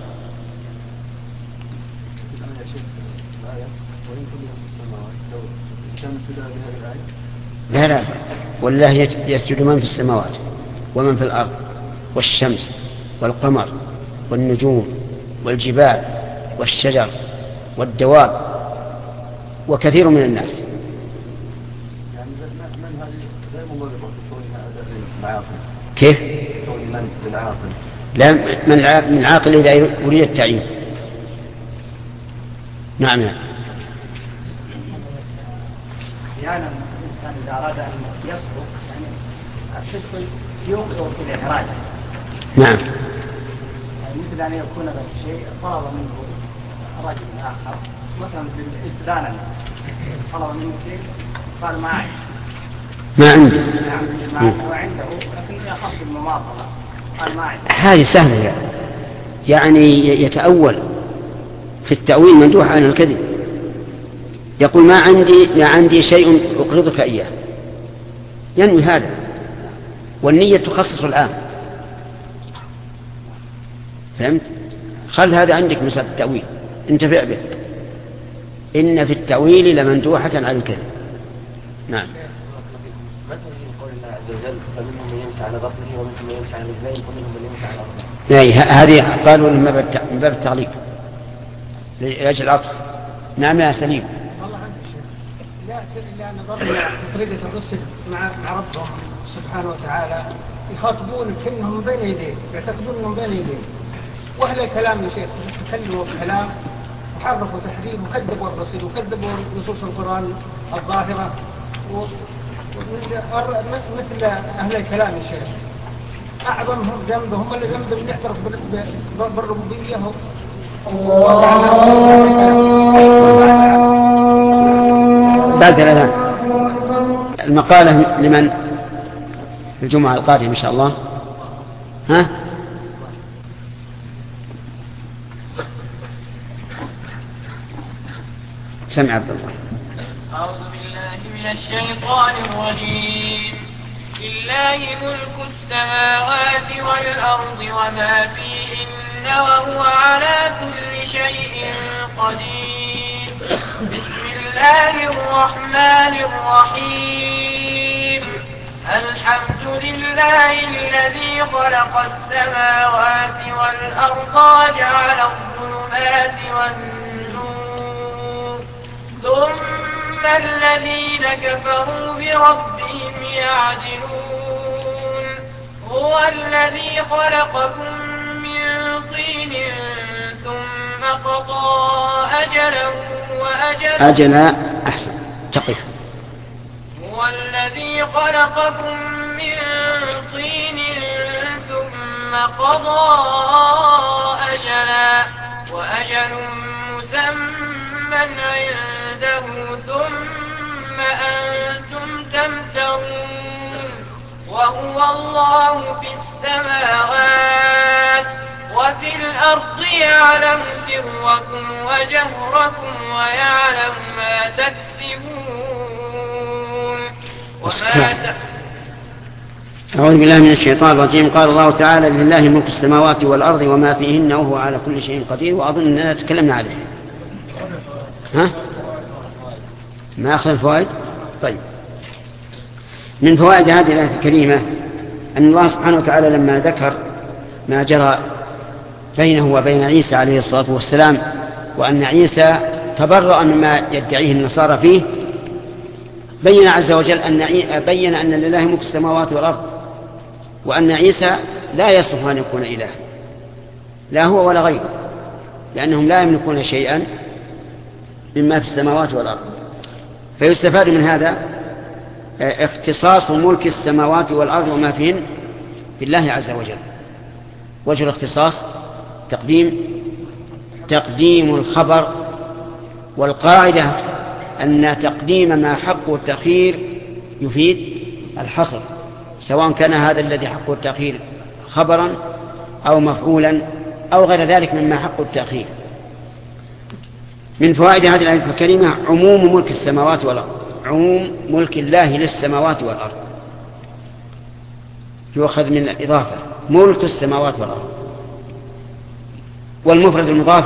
لا لا، والله يسجد من في السماوات ومن في الأرض والشمس والقمر والنجوم والجبال والشجر والدواب وكثير من الناس. كيف؟ لا، من العاقل إذا يريد التعيين. نعم نعم. أحيانا الإنسان إذا أراد أن يصدق يعني الصدق يوقع في الإحراج. نعم. يعني مثل أن يكون شيء طلب منه رجل آخر مثلا بالاستدانة، طلب منه شيء قال معي ما عندي. نعم ما هو عنده لكن يخص المماطلة قال ما عنده. هذه سهلة يعني يتأول في التأويل مندوح عن الكذب. يقول ما عندي ما عندي شيء أقرضك إياه، ينوي هذا، والنية تخصص الآن. فهمت؟ خل هذا عندك مسألة التأويل انتفع به. إن في التأويل لمندوحة على الكذب. نعم. مثل قول الله عز وجل فمنهم من يمشي على بطنه ومنهم من يمشي على رجلين ومنهم من يمشي على أرضه. أي هذه قالوا من باب التعليق لأجل العطف. نعم يا سليم. والله عندي شيء لا إلا أن نظرنا طريقة الرسل مع مع ربهم سبحانه وتعالى يخاطبون كأنهم من بين يديه، يعتقدون أنهم بين يديه، وأهل الكلام يا شيخ تكلموا بكلام وحرفوا تحريف وكذبوا الرسل وكذبوا نصوص القرآن الظاهرة و... مثل أهل الكلام يا شيخ أعظمهم ذنب هم اللي ذنبهم يعترف بالربوبية. بعد الأذان المقالة لمن الجمعة القادمة إن شاء الله. ها سمع عبد الله. أعوذ بالله من الشيطان الرجيم. لله ملك السماوات والأرض وما فيهن وهو على كل شيء قدير. بسم الله الرحمن الرحيم. الحمد لله الذي خلق السماوات والأرض وجعل الظلمات والنور ثم الذين كفروا بربهم يعدلون. هو الذي خلقكم من طين ثم قضى أجلا وأجلا أجلا أحسن تقف. هو الذي خلقكم من طين ثم قضى أجلا وأجل مسمى عنده ثم أنتم تمترون. وهو الله في السماوات وفي الأرض يعلم سركم وجهركم ويعلم ما تكسبون وما ت... أعوذ بالله من الشيطان الرجيم. قال الله تعالى لله ملك السماوات والأرض وما فيهن وهو على كل شيء قدير. وأظن أننا تكلمنا عليه. ها؟ ما أخذ الفوائد؟ طيب من فوائد هذه الآية الكريمة أن الله سبحانه وتعالى لما ذكر ما جرى بينه وبين عيسى عليه الصلاة والسلام وأن عيسى تبرأ مما يدعيه النصارى فيه بين عز وجل أن بين أن لله ملك السماوات والأرض وأن عيسى لا يصلح أن يكون إله لا هو ولا غيره لأنهم لا يملكون شيئا مما في السماوات والأرض. فيستفاد من هذا اختصاص ملك السماوات والأرض وما فيهن بالله عز وجل. وجه الاختصاص تقديم تقديم الخبر. والقاعدة أن تقديم ما حقه التأخير يفيد الحصر سواء كان هذا الذي حقه التأخير خبرا أو مفعولا أو غير ذلك مما حقه التأخير. من فوائد هذه الآية الكريمة عموم ملك السماوات والأرض عموم ملك الله للسماوات والأرض يؤخذ من الإضافة ملك السماوات والأرض. والمفرد المضاف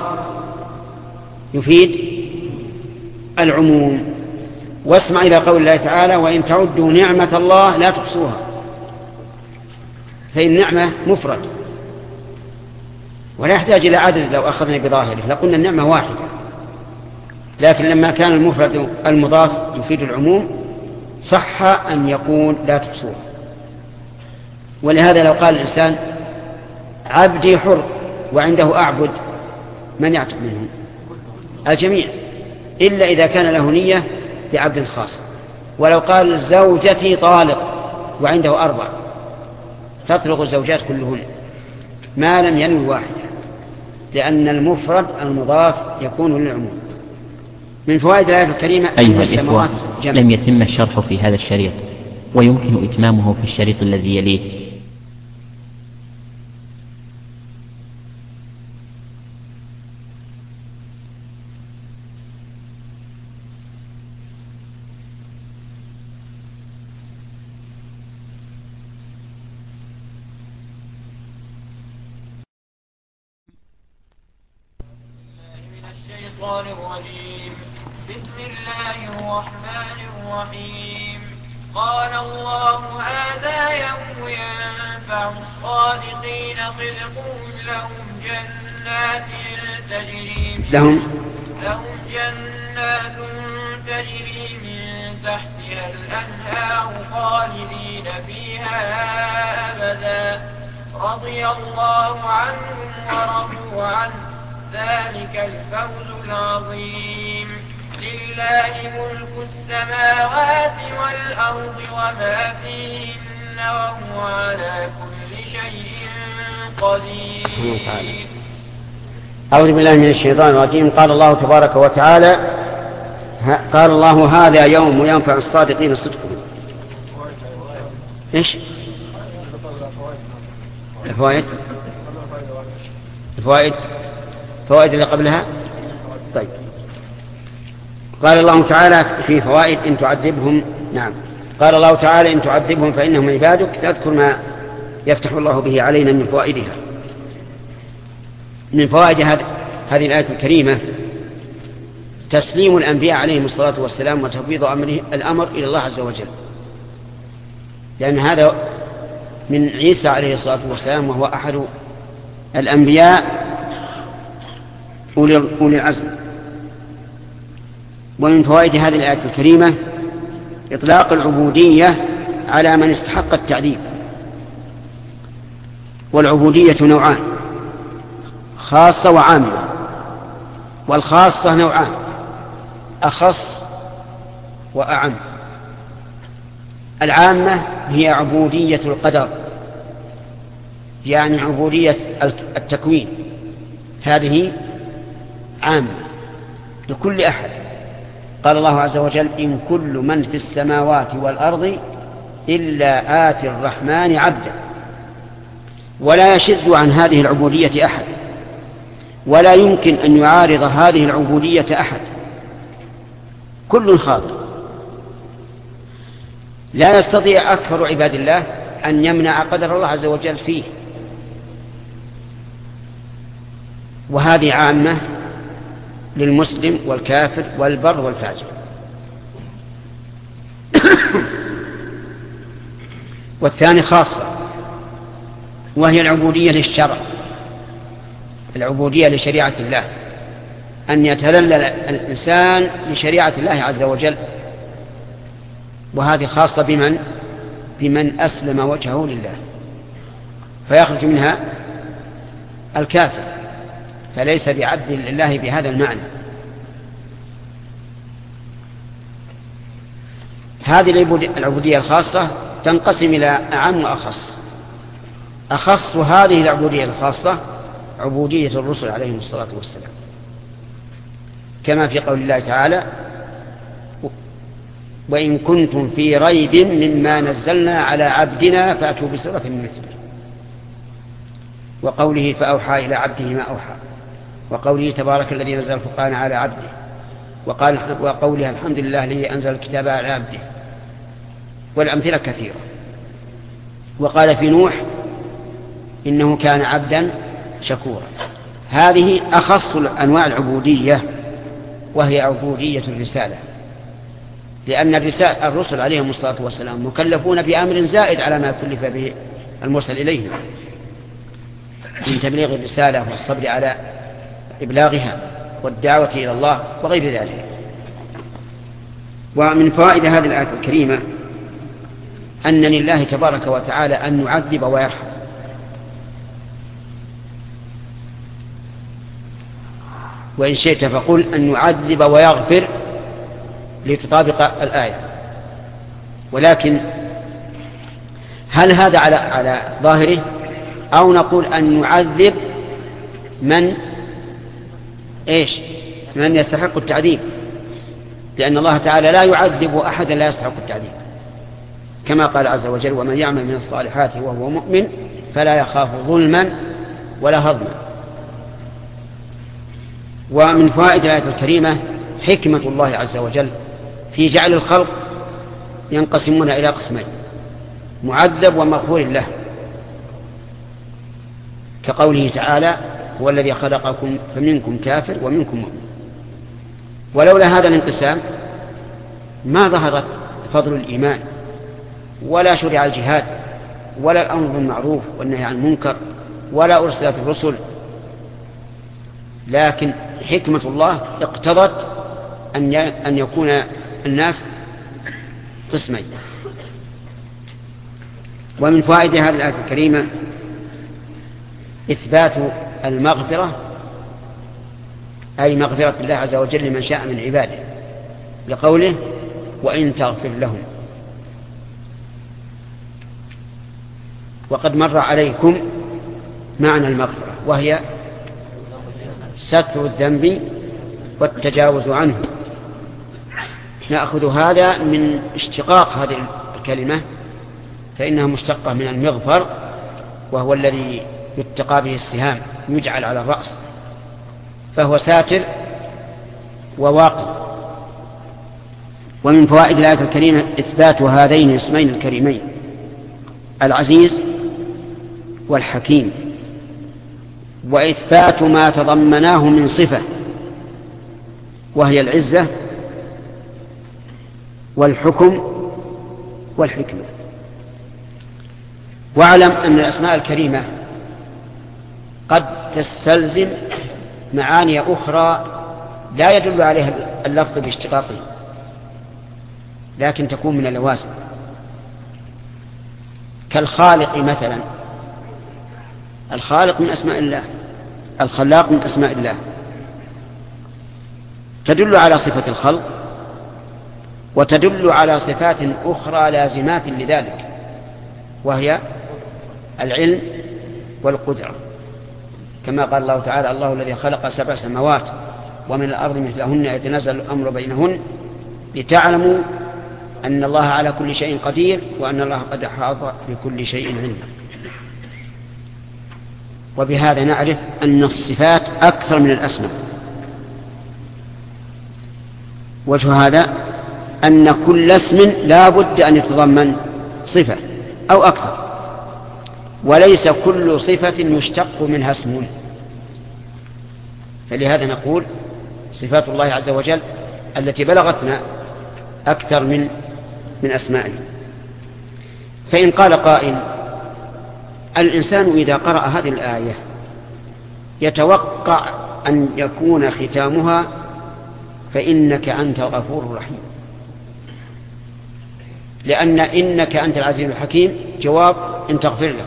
يفيد العموم. واسمع إلى قول الله تعالى وإن تعدوا نعمة الله لا تحصوها. فإن النعمة مفرد ولا يحتاج إلى عدد لو أخذنا بظاهره لقلنا النعمة واحدة لكن لما كان المفرد المضاف يفيد العموم صح أن يقول لا تحصوها. ولهذا لو قال الإنسان عبدي حر وعنده أعبد من يعتق منهم الجميع إلا إذا كان له نية بعبد خاص. ولو قال زوجتي طالق وعنده أربع تطلق الزوجات كلهن ما لم ينوي واحدة لأن المفرد المضاف يكون للعموم. من فوائد الآية الكريمة أيها الإخوة لم يتم الشرح في هذا الشريط ويمكن إتمامه في الشريط الذي يليه. الشيطان الرجيم. بسم الله الرحمن الرحيم. قال الله هذا يوم ينفع الصادقين صدقهم لهم جنات تجري لهم لهم جنات تجري من تحتها الأنهار خالدين فيها أبدا رضي الله عنهم ورضوا عنه ذلك الفوز العظيم. لله ملك السماوات والأرض وما فيهن وهو على كل شيء قدير. أعوذ بالله من الشيطان الرجيم. قال الله تبارك وتعالى قال الله هذا يوم ينفع الصادقين صدقهم. إيش الفوائد الفوائد فوائد اللي قبلها؟ طيب. قال الله تعالى في فوائد إن تعذبهم. نعم. قال الله تعالى إن تعذبهم فإنهم عبادك. تذكر ما يفتح الله به علينا من فوائدها. من فوائد هذه الآية الكريمة تسليم الأنبياء عليهم الصلاة والسلام وتفويض أمره الأمر إلى الله عز وجل، لأن هذا من عيسى عليه الصلاة والسلام وهو أحد الأنبياء أولي العزم. ومن فوائد هذه الآية الكريمة إطلاق العبودية على من استحق التعذيب. والعبودية نوعان، خاصة وعامة. والخاصة نوعان، أخص وأعم. العامة هي عبودية القدر، يعني عبودية التكوين، هذه عامة لكل أحد. قال الله عز وجل إن كل من في السماوات والأرض إلا آتي الرحمن عبدا. ولا يشذ عن هذه العبودية أحد، ولا يمكن أن يعارض هذه العبودية أحد، كل خاطئ. لا يستطيع أكثر عباد الله أن يمنع قدر الله عز وجل فيه. وهذه عامة للمسلم والكافر والبر والفاجر. والثاني خاصة، وهي العبودية للشرع، العبودية لشريعة الله، أن يتذلل الإنسان لشريعة الله عز وجل. وهذه خاصة بمن بمن أسلم وجهه لله، فيخرج منها الكافر، فليس بعبد لله بهذا المعنى. هذه العبودية الخاصة تنقسم إلى أعم وأخص. أخص هذه العبودية الخاصة عبودية الرسل عليهم الصلاة والسلام، كما في قول الله تعالى وإن كنتم في ريب مما نزلنا على عبدنا فأتوا بسورة من مثله، وقوله فأوحى إلى عبده ما أوحى، وقوله تبارك الذي نزل الفرقان على عبده، وقال وقولها الحمد لله الذي أنزل الكتاب على عبده، والأمثلة كثيرة. وقال في نوح إنه كان عبدا شكورا. هذه أخص أنواع العبودية، وهي عبودية الرسالة، لأن الرسل عليهم الصلاة والسلام مكلفون بأمر زائد على ما كلف به المرسل إليهم من تبليغ الرسالة والصبر على إبلاغها والدعوة إلى الله وغير ذلك. ومن فوائد هذه الآية الكريمة أن لله تبارك وتعالى أن يعذب ويرحم، وإن شئت فقل أن يعذب ويغفر لتطابق الآية. ولكن هل هذا على على ظاهره، أو نقول أن يعذب من إيش من يستحق التعذيب، لأن الله تعالى لا يعذب أحدا لا يستحق التعذيب. كما قال عز وجل: ومن يعمل من الصالحات وهو مؤمن فلا يخاف ظلما ولا هضما. ومن فوائد الآية الكريمة حكمة الله عز وجل في جعل الخلق ينقسمون إلى قسمين: معذب ومغفور له، كقوله تعالى: هو الذي خلقكم فمنكم كافر ومنكم مؤمن. ولولا هذا الانقسام ما ظهرت فضل الإيمان، ولا شرع الجهاد، ولا الأمر بالمعروف والنهي عن المنكر، ولا أرسلت الرسل. لكن حكمة الله اقتضت أن يكون الناس قسمين. ومن فوائد هذه الآية الكريمة إثبات المغفرة، أي مغفرة الله عز وجل لمن شاء من عباده، لقوله: وإن تغفر لهم. وقد مر عليكم معنى المغفرة، وهي ستر الذنب والتجاوز عنه. نأخذ هذا من اشتقاق هذه الكلمة، فإنها مشتقة من المغفر، وهو الذي يتقى به السهام، يجعل على الرأس، فهو ساتر وواقي. ومن فوائد الآية الكريمة إثبات هذين الاسمين الكريمين: العزيز والحكيم، وإثبات ما تضمناه من صفة، وهي العزة والحكم والحكمة. واعلم أن الأسماء الكريمة قد تستلزم معاني أخرى لا يدل عليها اللفظ باشتقاقه، لكن تكون من اللوازم، كالخالق مثلا. الخالق من أسماء الله، الخلاق من أسماء الله، تدل على صفة الخلق وتدل على صفات أخرى لازمات لذلك، وهي العلم والقدرة، كما قال الله تعالى: الله الذي خلق سبع سماوات ومن الأرض مثلهن يتنزل الأمر بينهن لتعلموا أن الله على كل شيء قدير وأن الله قد أحاط بكل شيء علما. وبهذا نعرف أن الصفات أكثر من الأسماء. وجه هذا أن كل اسم لا بد أن يتضمن صفة أو أكثر، وليس كل صفة يشتق منها اسم. فلهذا نقول صفات الله عز وجل التي بلغتنا أكثر من من أسمائه. فإن قال قائل: الإنسان إذا قرأ هذه الآية يتوقع أن يكون ختامها فإنك أنت الغفور الرحيم، لأن إنك أنت العزيز الحكيم جواب إن تغفر له،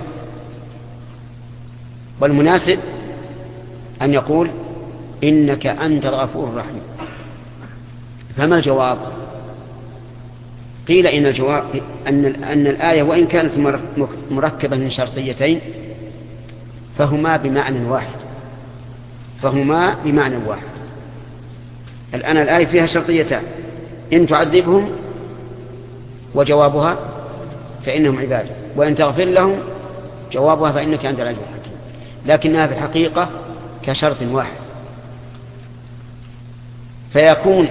والمناسب أن يقول إنك أنت الغفور الرحيم. فما الجواب؟ قيل إن الجواب أن, أن الآية وإن كانت مركبة من شرطيتين فهما بمعنى واحد فهما بمعنى واحد الآن الآية فيها شرطيتان: إن تعذبهم وجوابها فإنهم عبادك، وإن تغفر لهم جوابها فإنك أنت العزيز الحكيم، لكنها في الحقيقة كشرط واحد. فيكون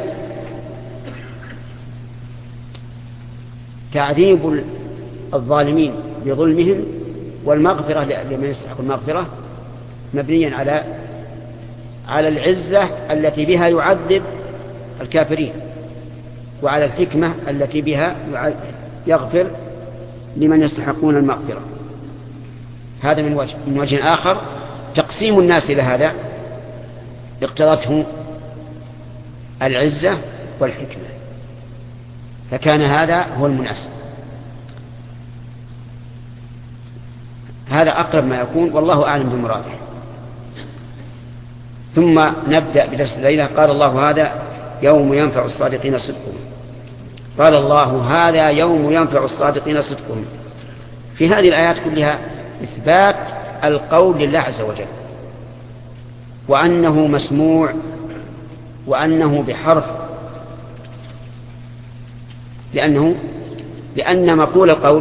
تعذيب الظالمين بظلمهم والمغفرة لمن يستحق المغفرة مبنيا على على العزة التي بها يعذب الكافرين، وعلى الحكمة التي بها يغفر لمن يستحقون المغفرة. هذا من وجه. من وجه آخر تقسيم الناس إلى هذا اقتضته العزة والحكمة، فكان هذا هو المناسب. هذا أقرب ما يكون، والله أعلم بمراده. ثم نبدأ بدرس الليلة. قال الله: هذا يوم ينفع الصادقين صدقهم. قال الله: هذا يوم ينفع الصادقين صدقهم. في هذه الآيات كلها إثبات القول لله عز وجل، وأنه مسموع، وأنه بحرف، لأنه لأن مقول القول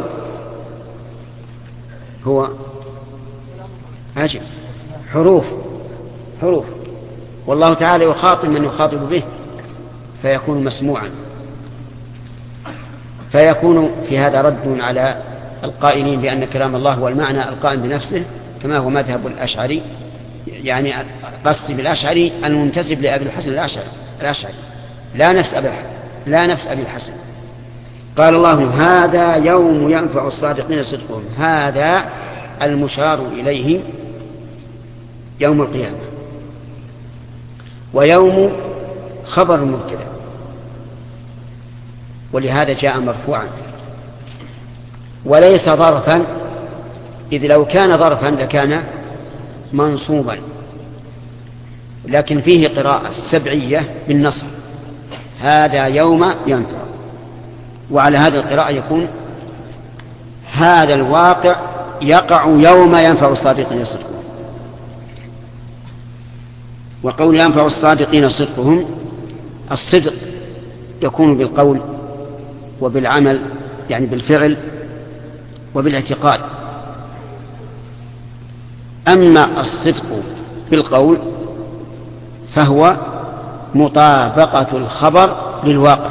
هو أجل حروف حروف والله تعالى يخاطب من يخاطب به فيكون مسموعا، فيكون في هذا رد على القائلين بأن كلام الله هو المعنى القائم بنفسه كما هو مذهب الأشعري، يعني قصدي بالأشعري المنتسب لأبي الحسن الأشعري, الأشعري لا نفس أبي لا نفس أبي الحسن. قال الله هذا يوم ينفع الصادقين صدقهم، هذا المشار إليه يوم القيامة، ويوم خبر مبتدأ ولهذا جاء مرفوعا وليس ظرفا، إذ لو كان ظرفا لكان منصوبا، لكن فيه قراءة سبعية بالنصب هذا يوم ينفع، وعلى هذه القراءة يكون هذا الواقع يقع يوم ينفع الصادقين صدقهم. وقول ينفع الصادقين صدقهم، الصدق يكون بالقول وبالعمل يعني بالفعل وبالاعتقاد. أما الصدق بالقول فهو مطابقة الخبر للواقع،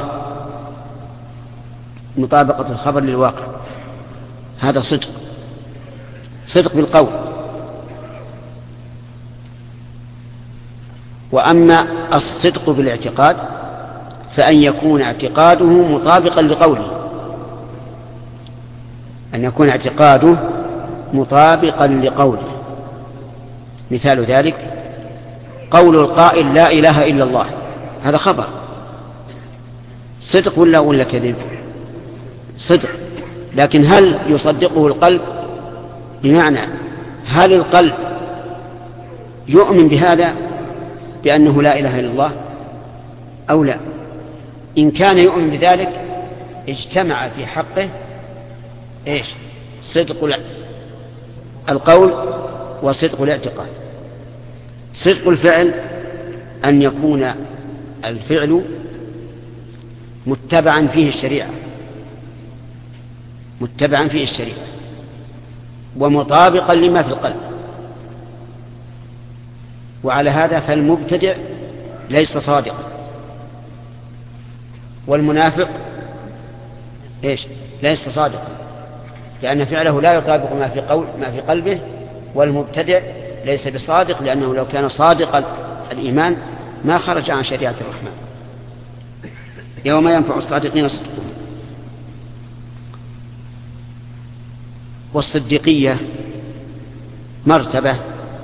مطابقة الخبر للواقع هذا صدق، صدق بالقول. وأما الصدق بالاعتقاد فأن يكون اعتقاده مطابقا لقوله، أن يكون اعتقاده مطابقا لقوله. مثال ذلك قول القائل لا إله إلا الله، هذا خبر صدق ولا ولا كذب؟ صدق، لكن هل يصدقه القلب؟ بمعنى هل القلب يؤمن بهذا بأنه لا إله إلا الله أو لا؟ إن كان يؤمن بذلك اجتمع في حقه إيش؟ صدق القول وصدق الاعتقاد. صدق الفعل أن يكون الفعل متبعا فيه الشريعة، متبعا فيه الشريعة ومطابقا لما في القلب. وعلى هذا فالمبتدع ليس صادقا، والمنافق إيش؟ ليس صادقا، لأن فعله لا يطابق ما في قول ما في قلبه. والمبتدع ليس بصادق، لأنه لو كان صادق الإيمان ما خرج عن شريعة الرحمن. يوم ينفع الصادقين صدقهم. والصديقية مرتبة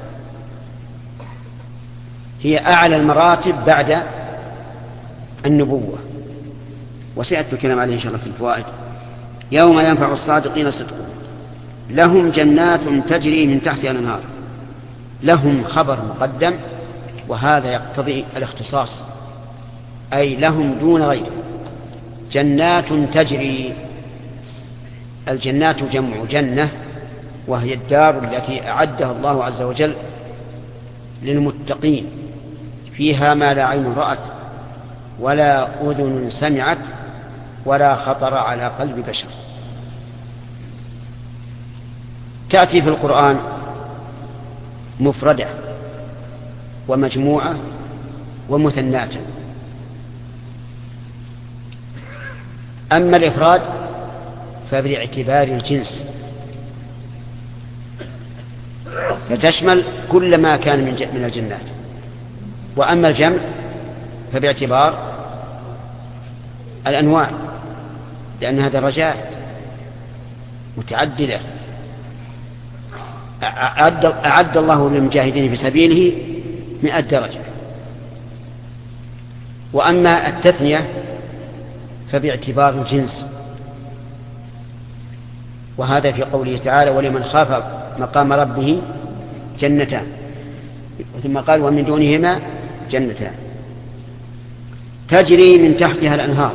هي أعلى المراتب بعد النبوة، وسيأتي الكلام عليه إن شاء الله في الفوائد. يوم ينفع الصادقين صدقهم لهم جنات تجري من تحتها الأنهار. لهم خبر مقدم، وهذا يقتضي الاختصاص، أي لهم دون غيره. جنات تجري، الجنات جمع جنة، وهي الدار التي أعدها الله عز وجل للمتقين، فيها ما لا عين رأت ولا أذن سمعت ولا خطر على قلب بشر. تأتي في القرآن مفردة ومجموعة ومثناة. أما الإفراد فباعتبار الجنس، فتشمل كل ما كان من الجنات. وأما الجمع فباعتبار الأنواع، لأنها درجات متعددة. أعد الله للمجاهدين في سبيله مئة درجة. وأما التثنية فباعتبار الجنس، وهذا في قوله تعالى ولمن خاف مقام ربه جنتان، ثم قال ومن دونهما جنتان تجري من تحتها الأنهار.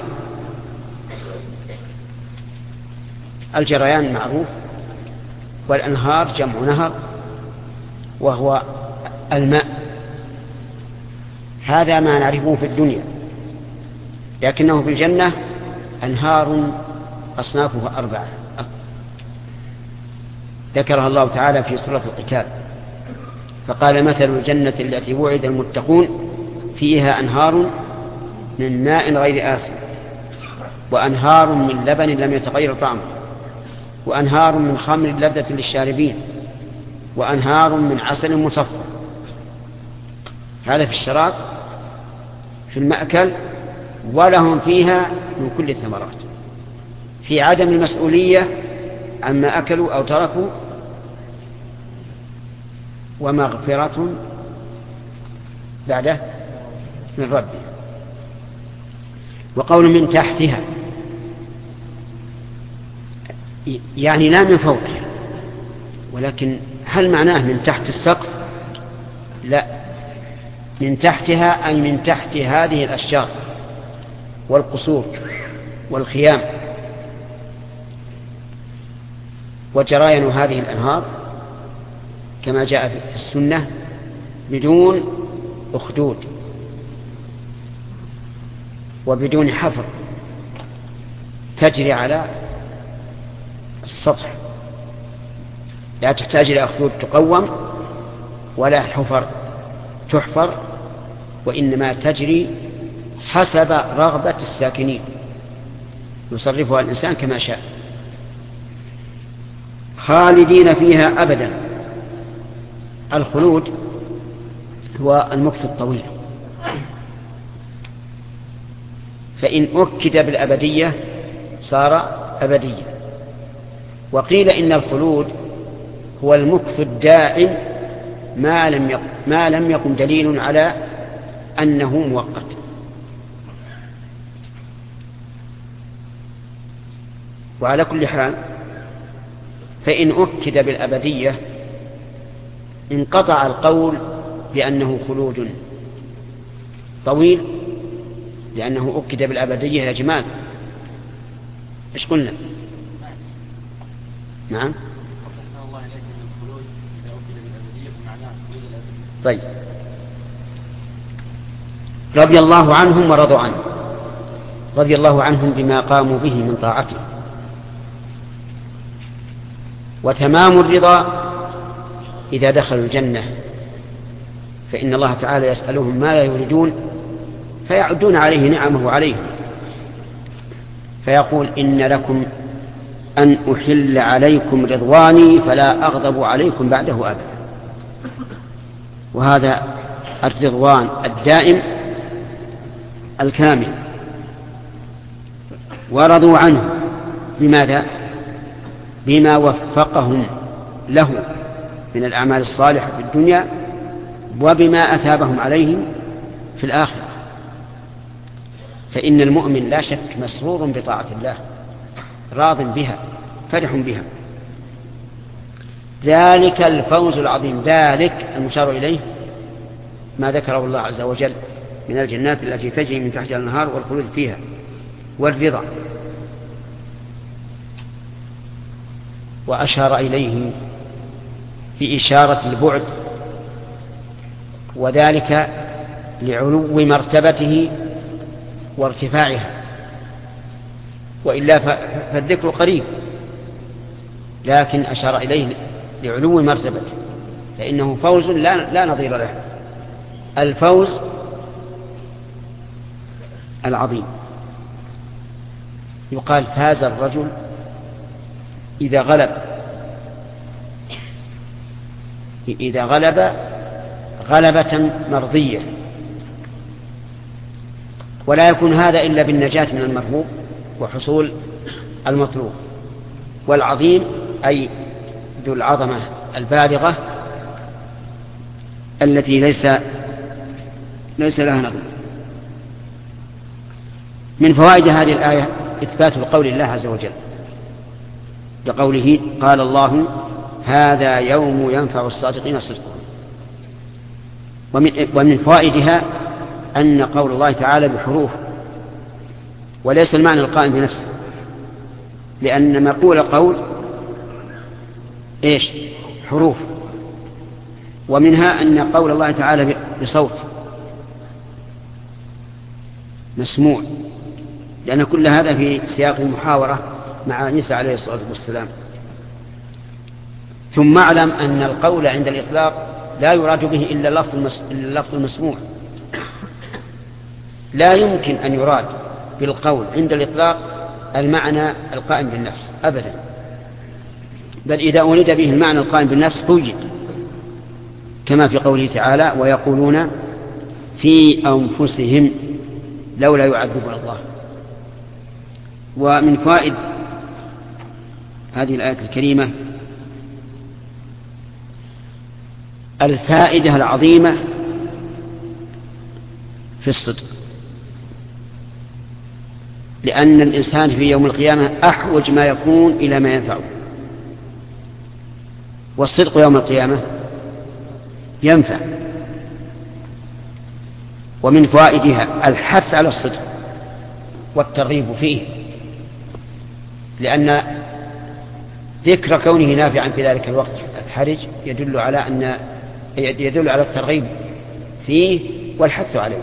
الجريان معروف، والأنهار جمع نهر وهو الماء. هذا ما نعرفه في الدنيا، لكنه في الجنة أنهار أصنافه أربعة ذكرها الله تعالى في سورة القتال، فقال مثل الجنة التي وعد المتقون فيها أنهار من ماء غير آسن وأنهار من لبن لم يتغير طعمه وأنهار من خمر لذة للشاربين وأنهار من عسل مصفى. هذا في الشراب في المأكل، ولهم فيها من كل الثمرات. في عدم المسؤولية عما أكلوا أو تركوا، ومغفرة بعده من ربه. وقول من تحتها يعني لا من فوقها، ولكن هل معناه من تحت السقف؟ لا، من تحتها أي من تحت هذه الأشجار والقصور والخيام. وجريان هذه الأنهار كما جاء في السنة بدون أخدود وبدون حفر، تجري على السطح، لا تحتاج إلى أخدود تقوم ولا حفر تحفر، وإنما تجري حسب رغبة الساكنين يصرفها الإنسان كما شاء. خالدين فيها أبدا. الخلود هو المكث الطويل، فإن أكد بالأبدية صار أبديا. وقيل إن الخلود هو المكث الدائم ما لم يقم, ما لم يقم دليل على أنه مؤقت. وعلى كل حال فإن أكد بالأبدية انقطع القول بأنه خلود طويل، لأنه أكد بالأبدية يا جمال. إيش قلنا؟ نعم. طيب. رضي الله عنهم ورضوا عنه. رضي الله عنهم بما قاموا به من طاعته. وتمام الرضا إذا دخلوا الجنة، فإن الله تعالى يسألهم ما لا يريدون فيعدون عليه نعمه عليهم، فيقول إن لكم أن أحل عليكم رضواني فلا أغضب عليكم بعده أبدا. وهذا الرضوان الدائم الكامل. ورضوا عنه بماذا؟ بما وفقهم له من الأعمال الصالحة في الدنيا وبما أثابهم عليه في الآخرة. فإن المؤمن لا شك مسرور بطاعة الله، راض بها، فرح بها. ذلك الفوز العظيم. ذلك المشار إليه ما ذكره الله عز وجل من الجنات التي تجري من تحتها الأنهار والخلود فيها والرضا. وأشار إليه بإشارة البعد، وذلك لعلو مرتبته وارتفاعها، وإلا فالذكر قريب، لكن أشار إليه لعلو مرتبته، فإنه فوز لا, لا نظير له، الفوز العظيم. يقال فاز الرجل إذا غلب إذا غلب غلبة مرضية، ولا يكون هذا إلا بالنجاة من المرهوب وحصول المطلوب. والعظيم أي ذو العظمة البالغة التي ليس ليس لها نظير. من فوائد هذه الآية إثبات القول لله عز وجل بقوله قال الله هذا يوم ينفع الصادقين صدقهم. ومن, ومن فوائدها أن قول الله تعالى بحروف وليس المعنى القائم بنفسه، لأن مقول قول إيش؟ حروف. ومنها أن قول الله تعالى بصوت مسموع، لأن كل هذا في سياق المحاورة مع عيسى عليه الصلاة والسلام. ثم اعلم أن القول عند الإطلاق لا يراد به إلا اللفظ المسموع، لا يمكن أن يراد بالقول عند الإطلاق المعنى القائم بالنفس أبدا، بل إذا أريد به المعنى القائم بالنفس قيد، كما في قوله تعالى ويقولون في أنفسهم لولا يعذبنا الله. ومن فوائد هذه الآية الكريمة الفائدة العظيمة في الصدق، لأن الإنسان في يوم القيامة أحوج ما يكون إلى ما ينفعه، والصدق يوم القيامة ينفع. ومن فوائدها الحث على الصدق والترغيب فيه، لأن ذكر كونه نافعا في ذلك الوقت الحرج يدل على أن يدل على الترغيب فيه والحث عليه.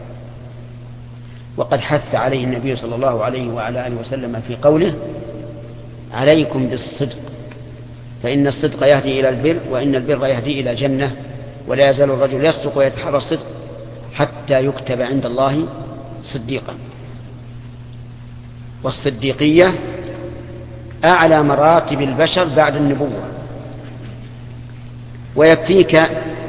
وقد حث عليه النبي صلى الله عليه وعلى آله وسلم في قوله عليكم بالصدق فإن الصدق يهدي إلى البر وإن البر يهدي إلى جنة ولا يزال الرجل يصدق ويتحرى الصدق حتى يكتب عند الله صديقا. والصديقية أعلى مراتب البشر بعد النبوة. ويكفيك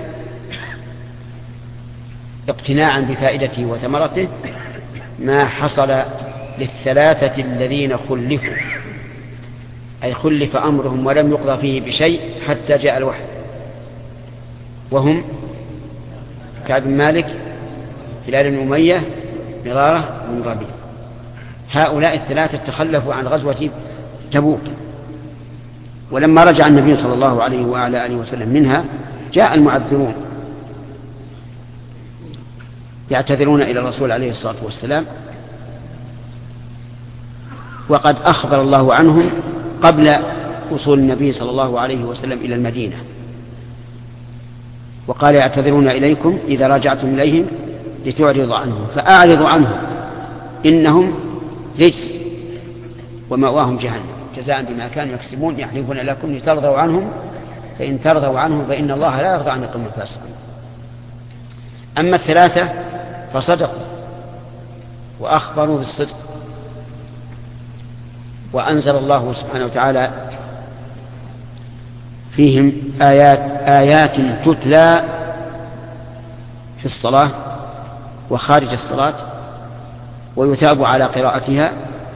اقتناعا بفائدته وثمرته ما حصل للثلاثة الذين خلفوا، أي خلف أمرهم ولم يقضى فيه بشيء حتى جاء الوحي، وهم كعب بن مالك، هلال بن أمية، مرارة بن ربيع. هؤلاء الثلاثة تخلفوا عن غزوة تبوك، ولما رجع النبي صلى الله عليه وعلى آله وسلم منها جاء المعذرون يعتذرون إلى الرسول عليه الصلاة والسلام، وقد أخبر الله عنهم قبل وصول النبي صلى الله عليه وسلم إلى المدينة، وقال يعتذرون إليكم إذا رجعتم إليهم لتعرضوا عنهم فأعرضوا عنهم إنهم رجس ومأواهم جهنم جزاء بما كانوا يكسبون يحلفون لكم لترضوا عنهم فإن ترضوا عنهم فإن الله لا يرضى عن القوم الفاسقين. أما الثلاثة فصدقوا وأخبروا بالصدق، وأنزل الله سبحانه وتعالى فيهم آيات آيات تتلى في الصلاة وخارج الصلاة ويثاب على قراءتها،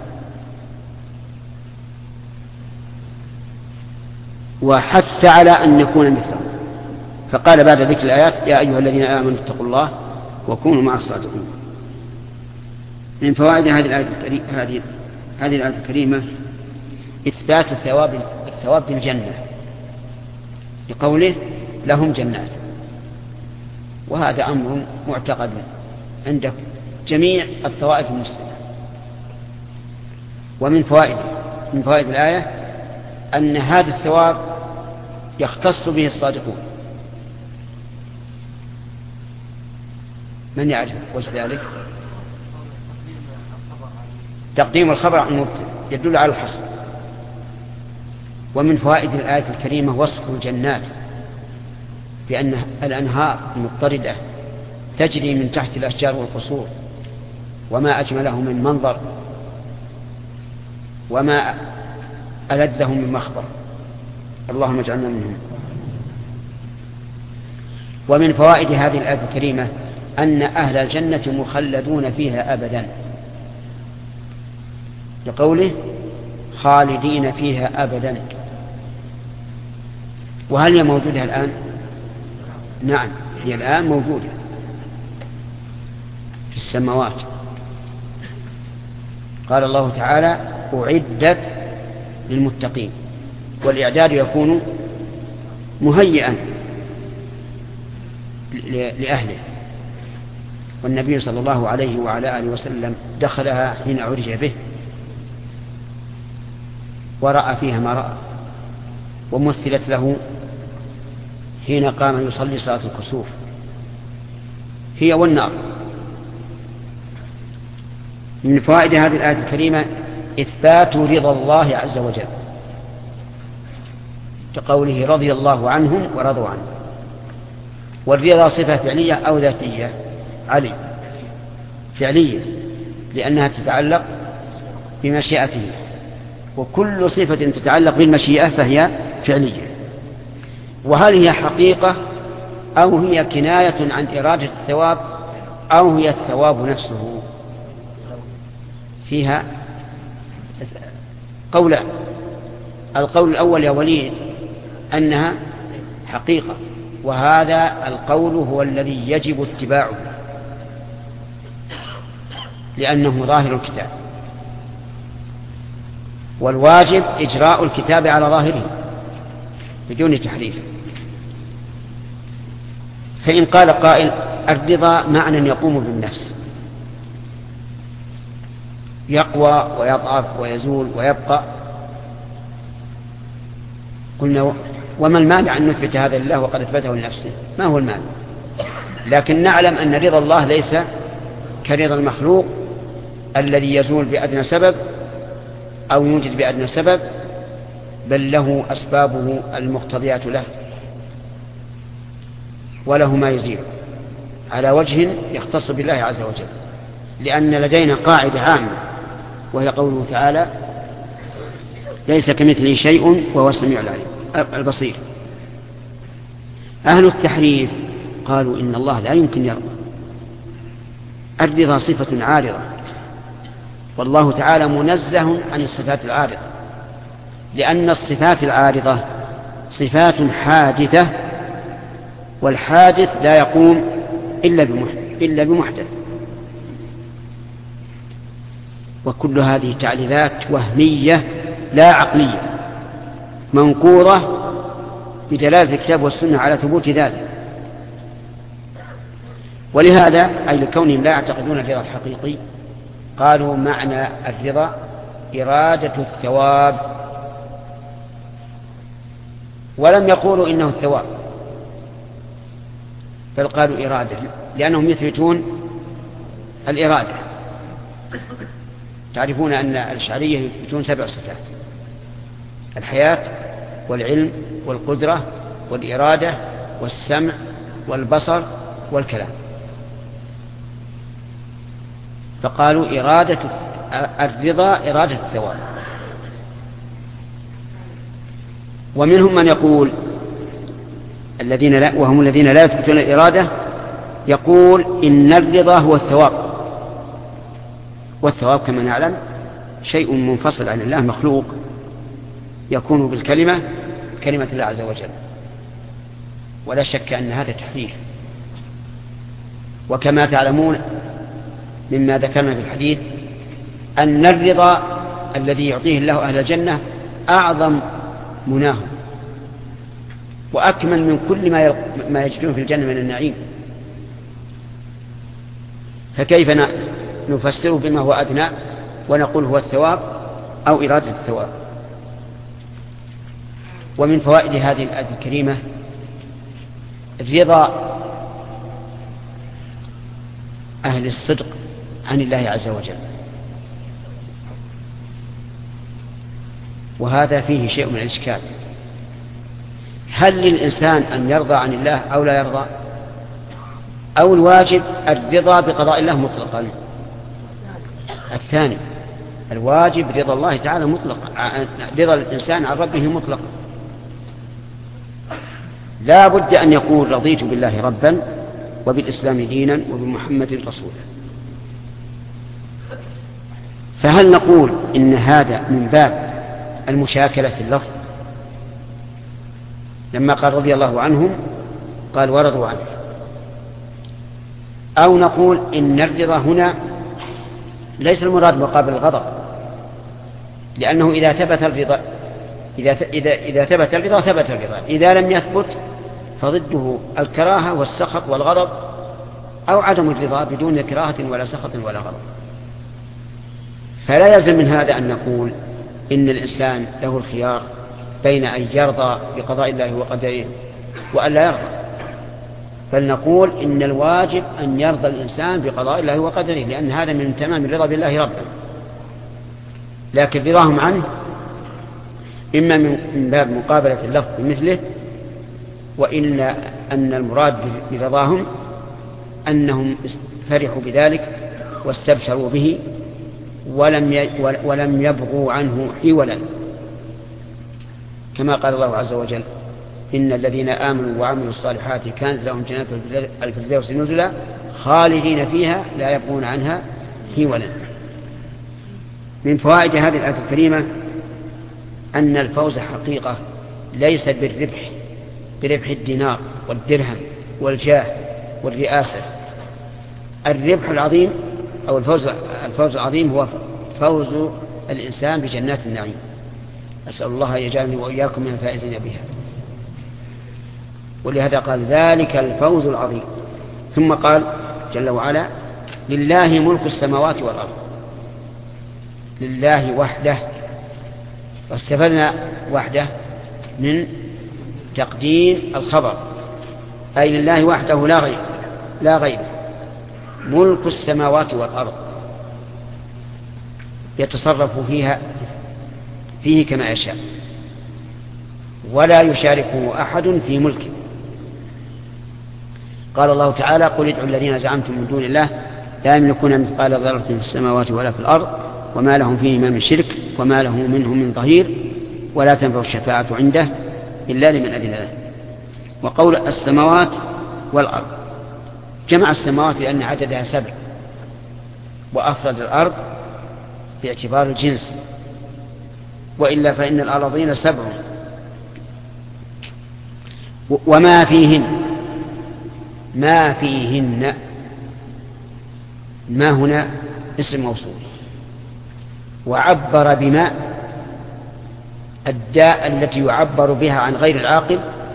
وحث على أن نكون مثلهم، فقال بعد ذكر الآيات يا أيها الذين آمنوا اتقوا الله وكونوا مع الصادقين. من فوائد هذه الآية الكريمة هذه هذه الآية الكريمة إثبات الثواب الثواب بالجنة لقوله لهم جنات، وهذا أمر معتقد عند جميع الطوائف المسلمة. ومن فوائد من فوائد الآية أن هذا الثواب يختص به الصادقون. من يعرف وجه ذلك؟ تقديم الخبر عن المبتدأ يدل على الحصر. ومن فوائد الآية الكريمة وصف الجنات بأن الأنهار المضطردة تجري من تحت الأشجار والقصور، وما أجمله من منظر وما ألذه من مخبر، اللهم اجعلنا منهم. ومن فوائد هذه الآية الكريمة أن أهل الجنة مخلدون فيها أبدا لقوله خالدين فيها أبدا. وهل هي موجودة الآن؟ نعم، هي الآن موجودة في السماوات. قال الله تعالى أعدت للمتقين، والإعداد يكون مهيئا لأهله، والنبي صلى الله عليه وعلى آله وسلم دخلها حين عرج به ورأى فيها ما رأى، ومثلت له حين قام يصلي صلاة الكسوف هي والنار. من فوائد هذه الآية الكريمة إثبات رضا الله عز وجل كقوله رضي الله عنهم ورضوا عنه. والرضا صفة فعلية أو ذاتية؟ علي فعلية، لأنها تتعلق بمشيئته، وكل صفة تتعلق بالمشيئة فهي فعلية. وهل هي حقيقة أو هي كناية عن إرادة الثواب أو هي الثواب نفسه؟ فيها قولان. القول الأول يا وليد أنها حقيقة، وهذا القول هو الذي يجب اتباعه لأنه ظاهر الكتاب، والواجب إجراء الكتاب على ظاهره بدون تحريف. فإن قال قائل الرضا معنى يقوم بالنفس، يقوى ويضعف ويزول ويبقى، قلنا وما المانع أن نثبت هذا لله وقد اثبته لنفسه؟ ما هو المانع؟ لكن نعلم أن رضا الله ليس كرضا المخلوق الذي يزول بأدنى سبب أو يوجد بأدنى سبب، بل له أسبابه المقتضيات له وله ما يزيل على وجه يختص بالله عز وجل. لأن لدينا قاعدة عامة وهي قوله تعالى ليس كمثله شيء وهو السميع العليم البصير. أهل التحريف قالوا إن الله لا يمكن يرضى. الرضا صفة عارضة، والله تعالى منزه عن الصفات العارضة، لأن الصفات العارضة صفات حادثة، والحادث لا يقوم إلا بمحدث, إلا بمحدث. وكل هذه تعليلات وهمية لا عقلية منقورة بدلالة الكتاب والسنة على ثبوت ذلك. ولهذا أي لكونهم لا يعتقدون الرضا الحقيقي قالوا معنى الرضا إرادة الثواب، ولم يقولوا إنه الثواب بل قالوا إرادة، لأنهم يثبتون الإرادة. تعرفون أن الأشعرية يثبتون سبع صفات: الحياة والعلم والقدرة والإرادة والسمع والبصر والكلام. فقالوا إرادة الرضا إرادة الثواب. ومنهم من يقول الذين لا وهم الذين لا يثبتون الإرادة يقول إن الرضا هو الثواب، والثواب كما نعلم شيء منفصل عن الله مخلوق يكون بالكلمة كلمة الله عز وجل، ولا شك أن هذا تحريف. وكما تعلمون مما ذكرنا في الحديث أن الرضا الذي يعطيه الله أهل الجنة أعظم مناه وأكمل من كل ما ما يجدون في الجنة من النعيم. فكيف نفسره بما هو أدنى ونقول هو الثواب أو إرادة الثواب؟ ومن فوائد هذه الآية الكريمة رضا أهل الصدق عن الله عز وجل، وهذا فيه شيء من الإشكال. هل للإنسان أن يرضى عن الله أو لا يرضى، أو الواجب الرضا بقضاء الله مطلقا؟ الثاني، الواجب رضا الله تعالى مطلقا، رضا الإنسان عن ربه مطلقا. لا بد أن يقول رضيت بالله ربا وبالإسلام دينا وبمحمد رسولا. فهل نقول إن هذا من باب المشاكلة في اللفظ لما قال رضي الله عنهم قال ورضوا عنه، أو نقول إن الرضا هنا ليس المراد مقابل الغضب، لأنه إذا ثبت الرضا إذا إذا إذا ثبت الرضا ثبت الرضا، إذا لم يثبت فضده الكراهة والسخط والغضب أو عدم الرضا بدون كراهة ولا سخط ولا غضب. فلا يلزم من هذا أن نقول إن الإنسان له الخيار بين أن يرضى بقضاء الله وقدره وأن لا يرضى، بل نقول إن الواجب أن يرضى الإنسان بقضاء الله وقدره، لأن هذا من تمام الرضا بالله ربا. لكن رضاهم عنه إما من باب مقابلة اللفظ بمثله، وإلا أن المراد برضاهم أنهم فرحوا بذلك واستبشروا به ولم ولم يبغوا عنه حولا، كما قال الله عز وجل: إن الذين آمنوا وعملوا الصالحات كانت لهم جنات الفردوس نزلا خالدين فيها لا يبغون عنها حولا. من فوائد هذه الآية الكريمة أن الفوز حقيقة ليس بالربح بربح الدينار والدرهم والجاه والرئاسة. الربح العظيم أو الفوز الفوز العظيم هو فوز الإنسان بجنات النعيم. أسأل الله أن يجعلني وإياكم من الفائزين بها. ولهذا قال: ذلك الفوز العظيم. ثم قال جل وعلا: لله ملك السماوات والأرض. لله وحده، واستفدنا وحده من تقدير الخبر، أي لله وحده لا غير لا غير ملك السماوات والأرض، يتصرف فيها فيه كما يشاء، ولا يشاركه أحد في ملكه. قال الله تعالى: قل ادعوا الذين زعمتم من دون الله لا يملكون مثقال ذرة في السماوات ولا في الأرض وما لهم فيهما من شرك وما له منهم من ظهير ولا تنفع الشفاعة عنده إلا لمن أذن له. وقول السماوات والأرض جمع السماوات لأن عددها سبع، وأفرد الأرض باعتبار الجنس، وإلا فإن الأراضين سبع وما فيهن. ما فيهن، ما هنا اسم موصول، وعبر بما الداء التي يعبر بها عن غير العاقل.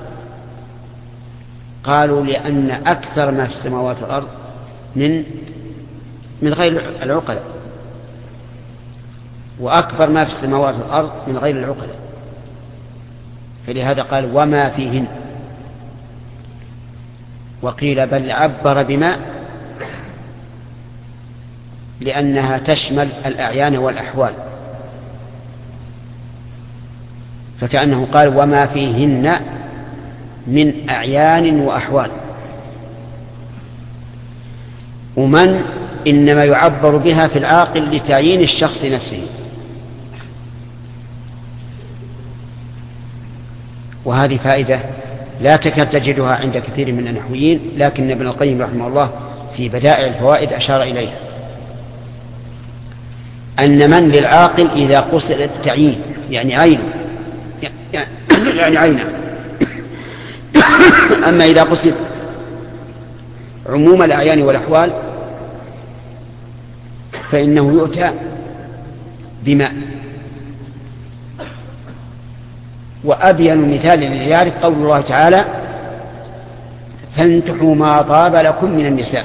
قالوا لأن أكثر ما في السماوات والأرض من من غير العقلاء، وأكبر ما في السماوات والأرض من غير العقلاء، فلهذا قال وما فيهن. وقيل بل عبر بما لأنها تشمل الأعيان والأحوال، فكأنه قال وما فيهن من أعيان وأحوال. ومن إنما يعبر بها في العاقل لتعيين الشخص نفسه. وهذه فائدة لا تكاد تجدها عند كثير من النحويين، لكن ابن القيم رحمه الله في بدائع الفوائد أشار إليها، أن من للعاقل إذا قصد التعيين يعني عين يعني عينه، أما إذا قصد عموم الأعيان والأحوال فإنه يؤتى بماء. وأبين مثال لذلك قول الله تعالى: فانتحوا ما طاب لكم من النساء،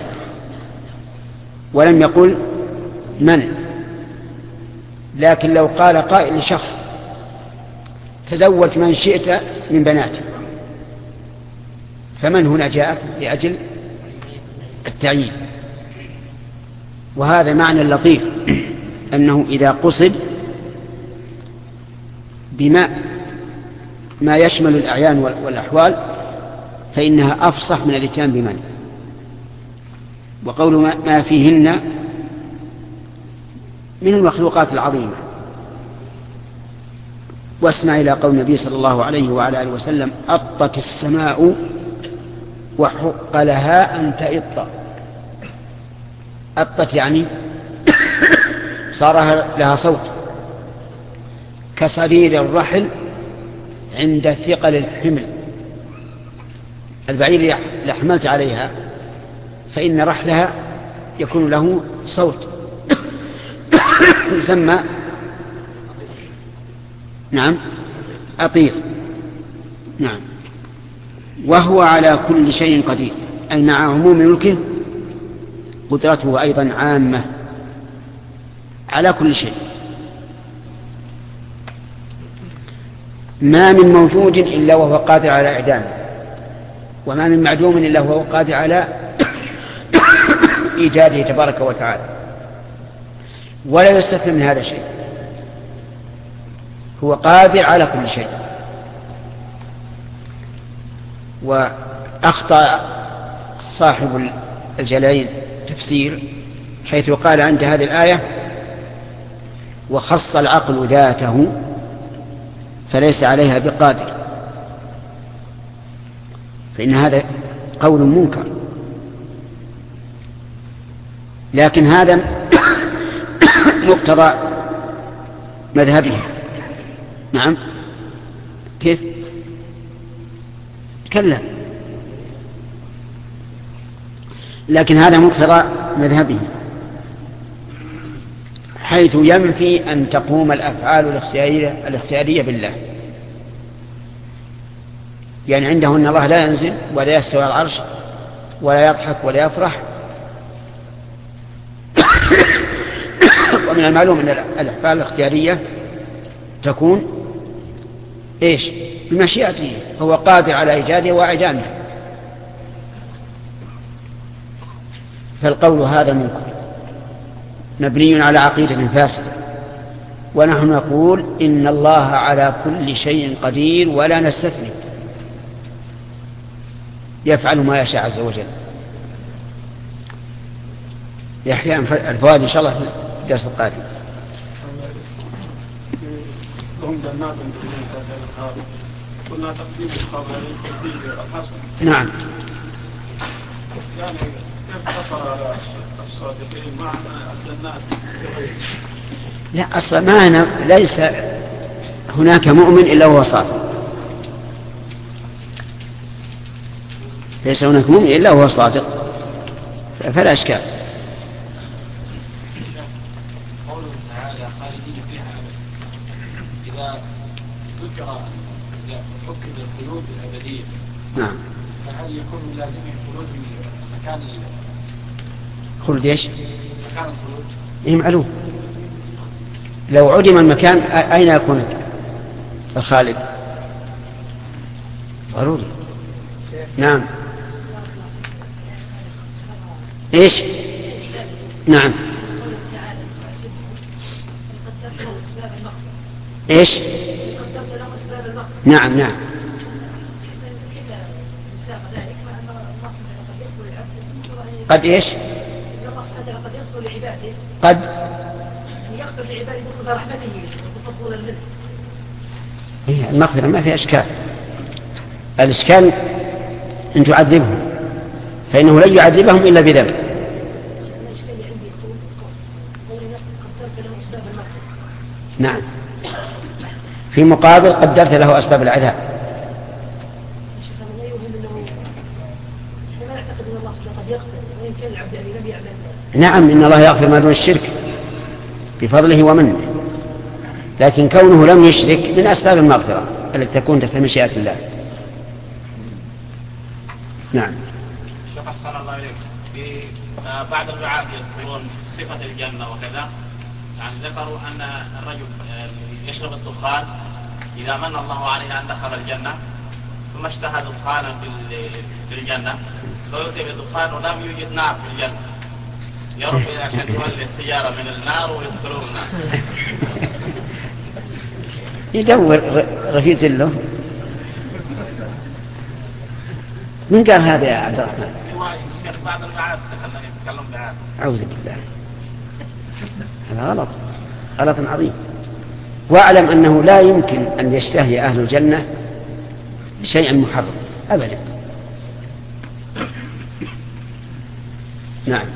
ولم يقل من. لكن لو قال قائل لشخص: تزوج من شئت من بناتك، فمن هنا جاءت لأجل التعيين. وهذا معنى لطيف، أنه إذا قصد بما ما يشمل الأعيان والأحوال فإنها أفصح من الاتيان بمن. وقول ما فيهن من المخلوقات العظيمة. واسمع إلى قول النبي صلى الله عليه وعلى آله وسلم: أطت السماء وحق لها أن تئط. أطت يعني صار لها صوت كصرير الرحل عند ثقل الحمل. البعير إذا حملت عليها فإن رحلها يكون له صوت يسمى نعم أطير. نعم. وهو على كل شيء قدير، أي مع عموم ملكه قدرته أيضا عامة على كل شيء. ما من موجود إلا وهو قادر على إعدامه، وما من معدوم إلا وهو قادر على إيجاده تبارك وتعالى، ولا يستثنى من هذا شيء. هو قادر على كل شيء. وأخطأ صاحب الجلالين تفسير حيث قال عند هذه الآية وخص العقل ذاته فليس عليها بقادر، فإن هذا قول منكر، لكن هذا مقتضى مذهبه. نعم كيف تكلم، لكن هذا مقتضى مذهبه حيث ينفي أن تقوم الأفعال الاختيارية, الاختيارية بالله. يعني عنده أن الله لا ينزل ولا يستوي على العرش ولا يضحك ولا يفرح. ومن المعلوم أن الأفعال الاختيارية تكون إيش؟ بمشيئته، هو قادر على إيجادها وإعدامها. فالقول هذا منكر مبني على عقيدة فاسدة، ونحن نقول إن الله على كل شيء قدير ولا نستثني، يفعل ما يشاء عز وجل. يحيى الفوائد إن شاء الله في الدرس القادم. قلنا تقديم الخبر تقديم الحسن. نعم. يعني كيف حصل على الصادقين معنى الجنات؟ لا أصلا معنى ليس هناك مؤمن إلا هو صادق، ليس هناك مؤمن إلا هو صادق، فلا إشكال. قوله تعالى خالدين فيها أبدا، إذا ذكر إذا حكم الخلود الأبدية، نعم، فهل يكون من لازمه خلود مكان خلود ايش؟ مكان الخلود؟ إيه معلوم، لو عدم المكان أين يكون الخالد؟ ضروري. نعم. ايش؟ نعم. ايش؟ نعم نعم. قد ايش؟ قد يغفر لعباده بقدر رحمته وتفضل منه. هي المغفرة ما فيها إشكال، الإشكال أن تعذبهم، فإنه لن يعذبهم إلا بذنب. نعم، في مقابل قدرت له أسباب العذاب. نعم، إن الله يغفر ما دون الشرك بفضله ومنه، لكن كونه لم يشرك من أسباب المغفرة التي تكون تحت مشيئة الله. نعم. شيخ أحسن الله إليك، في بعض الدعاة يذكرون صفة الجنة وكذا، يعني ذكروا أن الرجل يشرب الدخان إذا من الله عليه أن دخل الجنة ثم اشتهى دخانا في الجنة فيؤتي بالدخان ولم يوجد نار في الجنة، يرب عشان يولد سيارة من النار ويدخلون النار. يدور رفيق له. من قال هذا يا عبد الرحمن؟ الشيخ بعض الدعاة يتكلم بعاد. أعوذ بالله، هذا غلط، غلط عظيم. واعلم أنه لا يمكن أن يشتهي أهل الجنة شيئا محرم أبدا. نعم.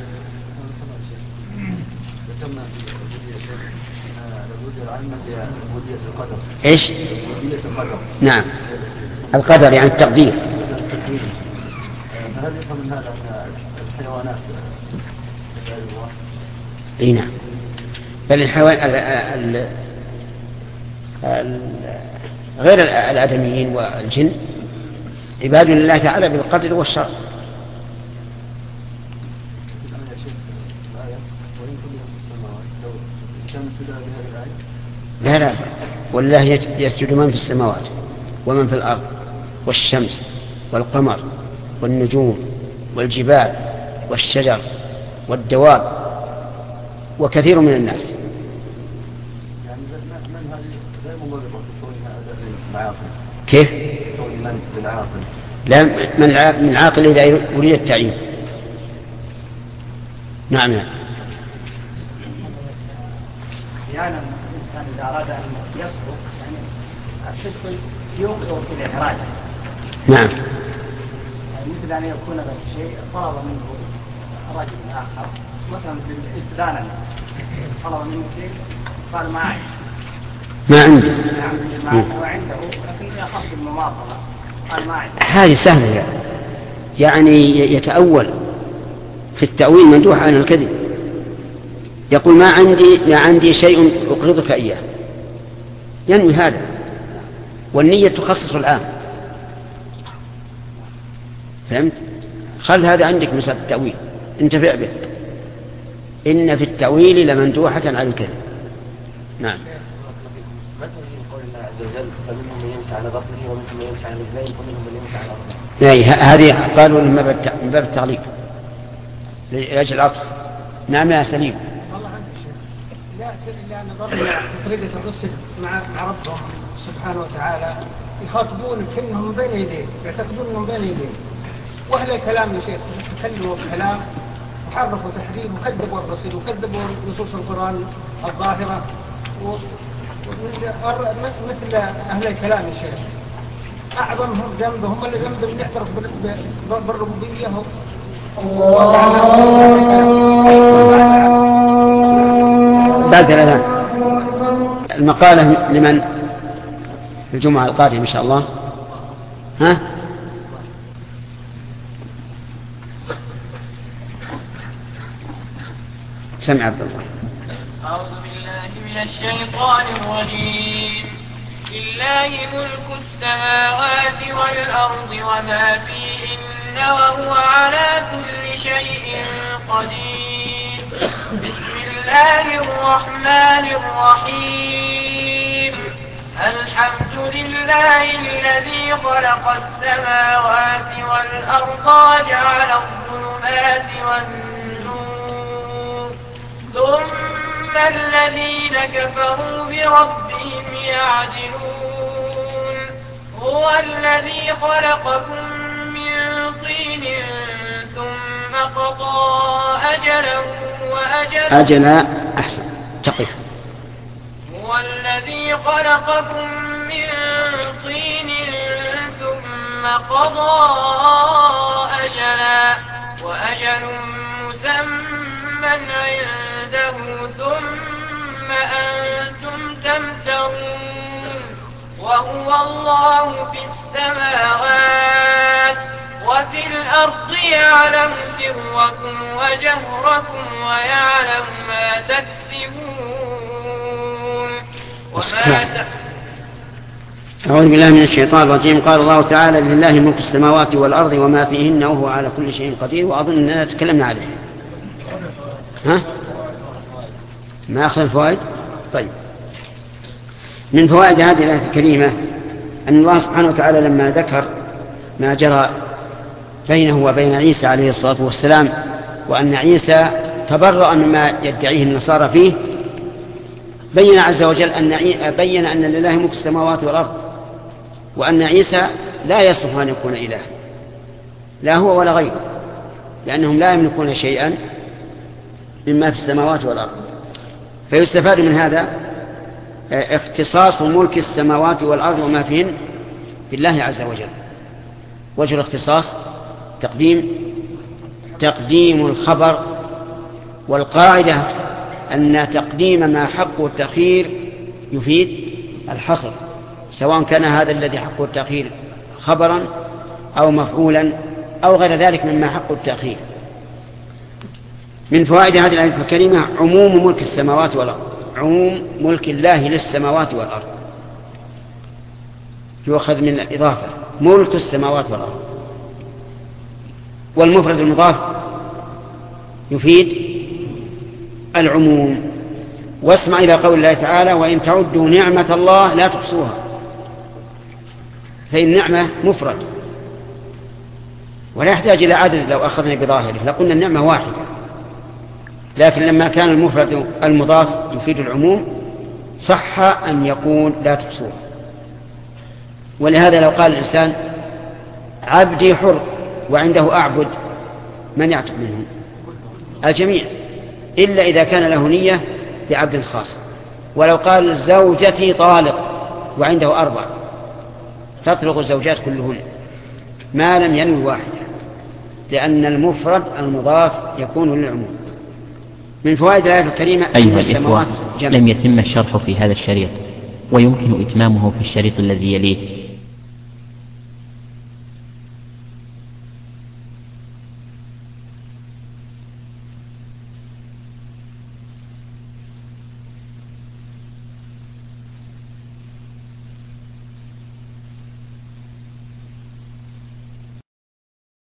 ايش؟ نعم، القدر يعني التقدير. هل يفهم من هذا الحيوانات؟ اي نعم، بل الحيوان ال ال ال غير الآدميين والجن عباد لله تعالى بالقدر والشرع. لا لا، والله يسجد من في السماوات ومن في الأرض والشمس والقمر والنجوم والجبال والشجر والدواب وكثير من الناس. يعني من هذه غير مضربة عاقل. كيف؟ من من عاقل. لا، من من عاقل إذا أريد التعيين. نعم نعم. أحيانا الإنسان إذا أراد أن يصدق يعني الصدق يوقع في الإحراج. نعم. يعني مثل أن يكون له شيء طلب منه رجل آخر مثلا استدانا طلب منه شيء قال ما عندي. ما عندي. نعم وعنده لكن يخاف المماطلة قال ما عندي. هذه سهلة يعني يتأول في التأويل مندوح عن الكذب. يقول ما عندي ما عندي شيء أقرضك إياه، ينوي هذا، والنية تخصص العام. فهمت؟ خل هذا عندك مسألة التأويل، انتفع به. إن في التأويل لمندوحة عن الكذب. نعم. ما تريد قول الله عز وجل فمنهم من يمشي على بطنه ومنهم من يمشي على رجلين ومنهم من يمشي على أرضه. أي هذه قالوا من باب التعليق لأجل العطف. نعم يا سليم. والله عندي شيء لا إلا أن نظرنا طريقة الرسل مع مع ربهم سبحانه وتعالى يخاطبون كأنهم بين يديه، يعتقدون أنهم بين يديه. وأهل الكلام يا شيخ تكلموا بكلام وحرفوا تحريف وكذبوا الرسل وكذبوا نصوص القرآن الظاهرة مثل أهل الكلام يا شيخ. أعظمهم ذنب هم اللي ذنب اللي يعترف بالربوبية. بعد الأذان المقالة لمن الجمعة القادمة إن شاء الله. ها؟ سمع عبد الله. أعوذ بالله من الشيطان الرجيم. لله ملك السماوات والأرض وما فيهن وهو على كل شيء قدير. بسم الله الرحمن الرحيم. الحمد لله الذي خلق السماوات والأرض وجعل الظلمات والنور ثم الذين كفروا بربهم يعدلون. هو الذي خلقكم من طين ثم قضى أجلا وأجلا أجلا أحسن تقف. هو الذي خلقكم من طين ثم قضى أجلا وأجل مسمى عنده ثم أنتم تمترون. وهو الله في السماوات وفي الأرض يعلم سركم وجهركم ويعلم ما تكسبون وما ت... أعوذ بالله من الشيطان الرجيم. قال الله تعالى لله ملك السماوات والأرض وما فيهن وهو على كل شيء قدير. وأظن أننا تكلمنا عليه. ها؟ ما أخذ الفوائد؟ طيب، من فوائد هذه الآية الكريمة أن الله سبحانه وتعالى لما ذكر ما جرى بينه وبين عيسى عليه الصلاة والسلام وأن عيسى تبرأ مما يدعيه النصارى فيه، بين عز وجل أن بين أن لله ملك السماوات والأرض وأن عيسى لا يصلح أن يكون إله، لا هو ولا غيره، لأنهم لا يملكون شيئا مما في السماوات والأرض. فيستفاد من هذا اختصاص ملك السماوات والأرض وما فيهن بالله عز وجل. وجه الاختصاص تقديم تقديم الخبر، والقاعدة أن تقديم ما حقه التأخير يفيد الحصر، سواء كان هذا الذي حقه التأخير خبرا أو مفعولا أو غير ذلك مما حقه التأخير. من فوائد هذه الآية الكريمة عموم ملك السماوات والأرض، عموم ملك الله للسماوات والأرض يؤخذ من الإضافة، ملك السماوات والأرض. والمفرد المضاف يفيد العموم. واسمع إلى قول الله تعالى وإن تعدوا نعمة الله لا تحصوها، فإن النعمة مفرد ولا يحتاج إلى عدد. لو أخذنا بظاهره لقلنا النعمة واحدة، لكن لما كان المفرد المضاف يفيد العموم صح أن يقول لا تحصوها. ولهذا لو قال الإنسان عبدي حر وعنده أعبد، من يعتق منهم؟ الجميع، إلا إذا كان له نية بعبد خاص. ولو قال زوجتي طالق وعنده أربع، تطلق الزوجات كلهن ما لم ينوي واحدة، لأن المفرد المضاف يكون للعموم. من فوائد الآية الكريمة أيها الإخوة، لم يتم الشرح في هذا الشريط، ويمكن إتمامه في الشريط الذي يليه.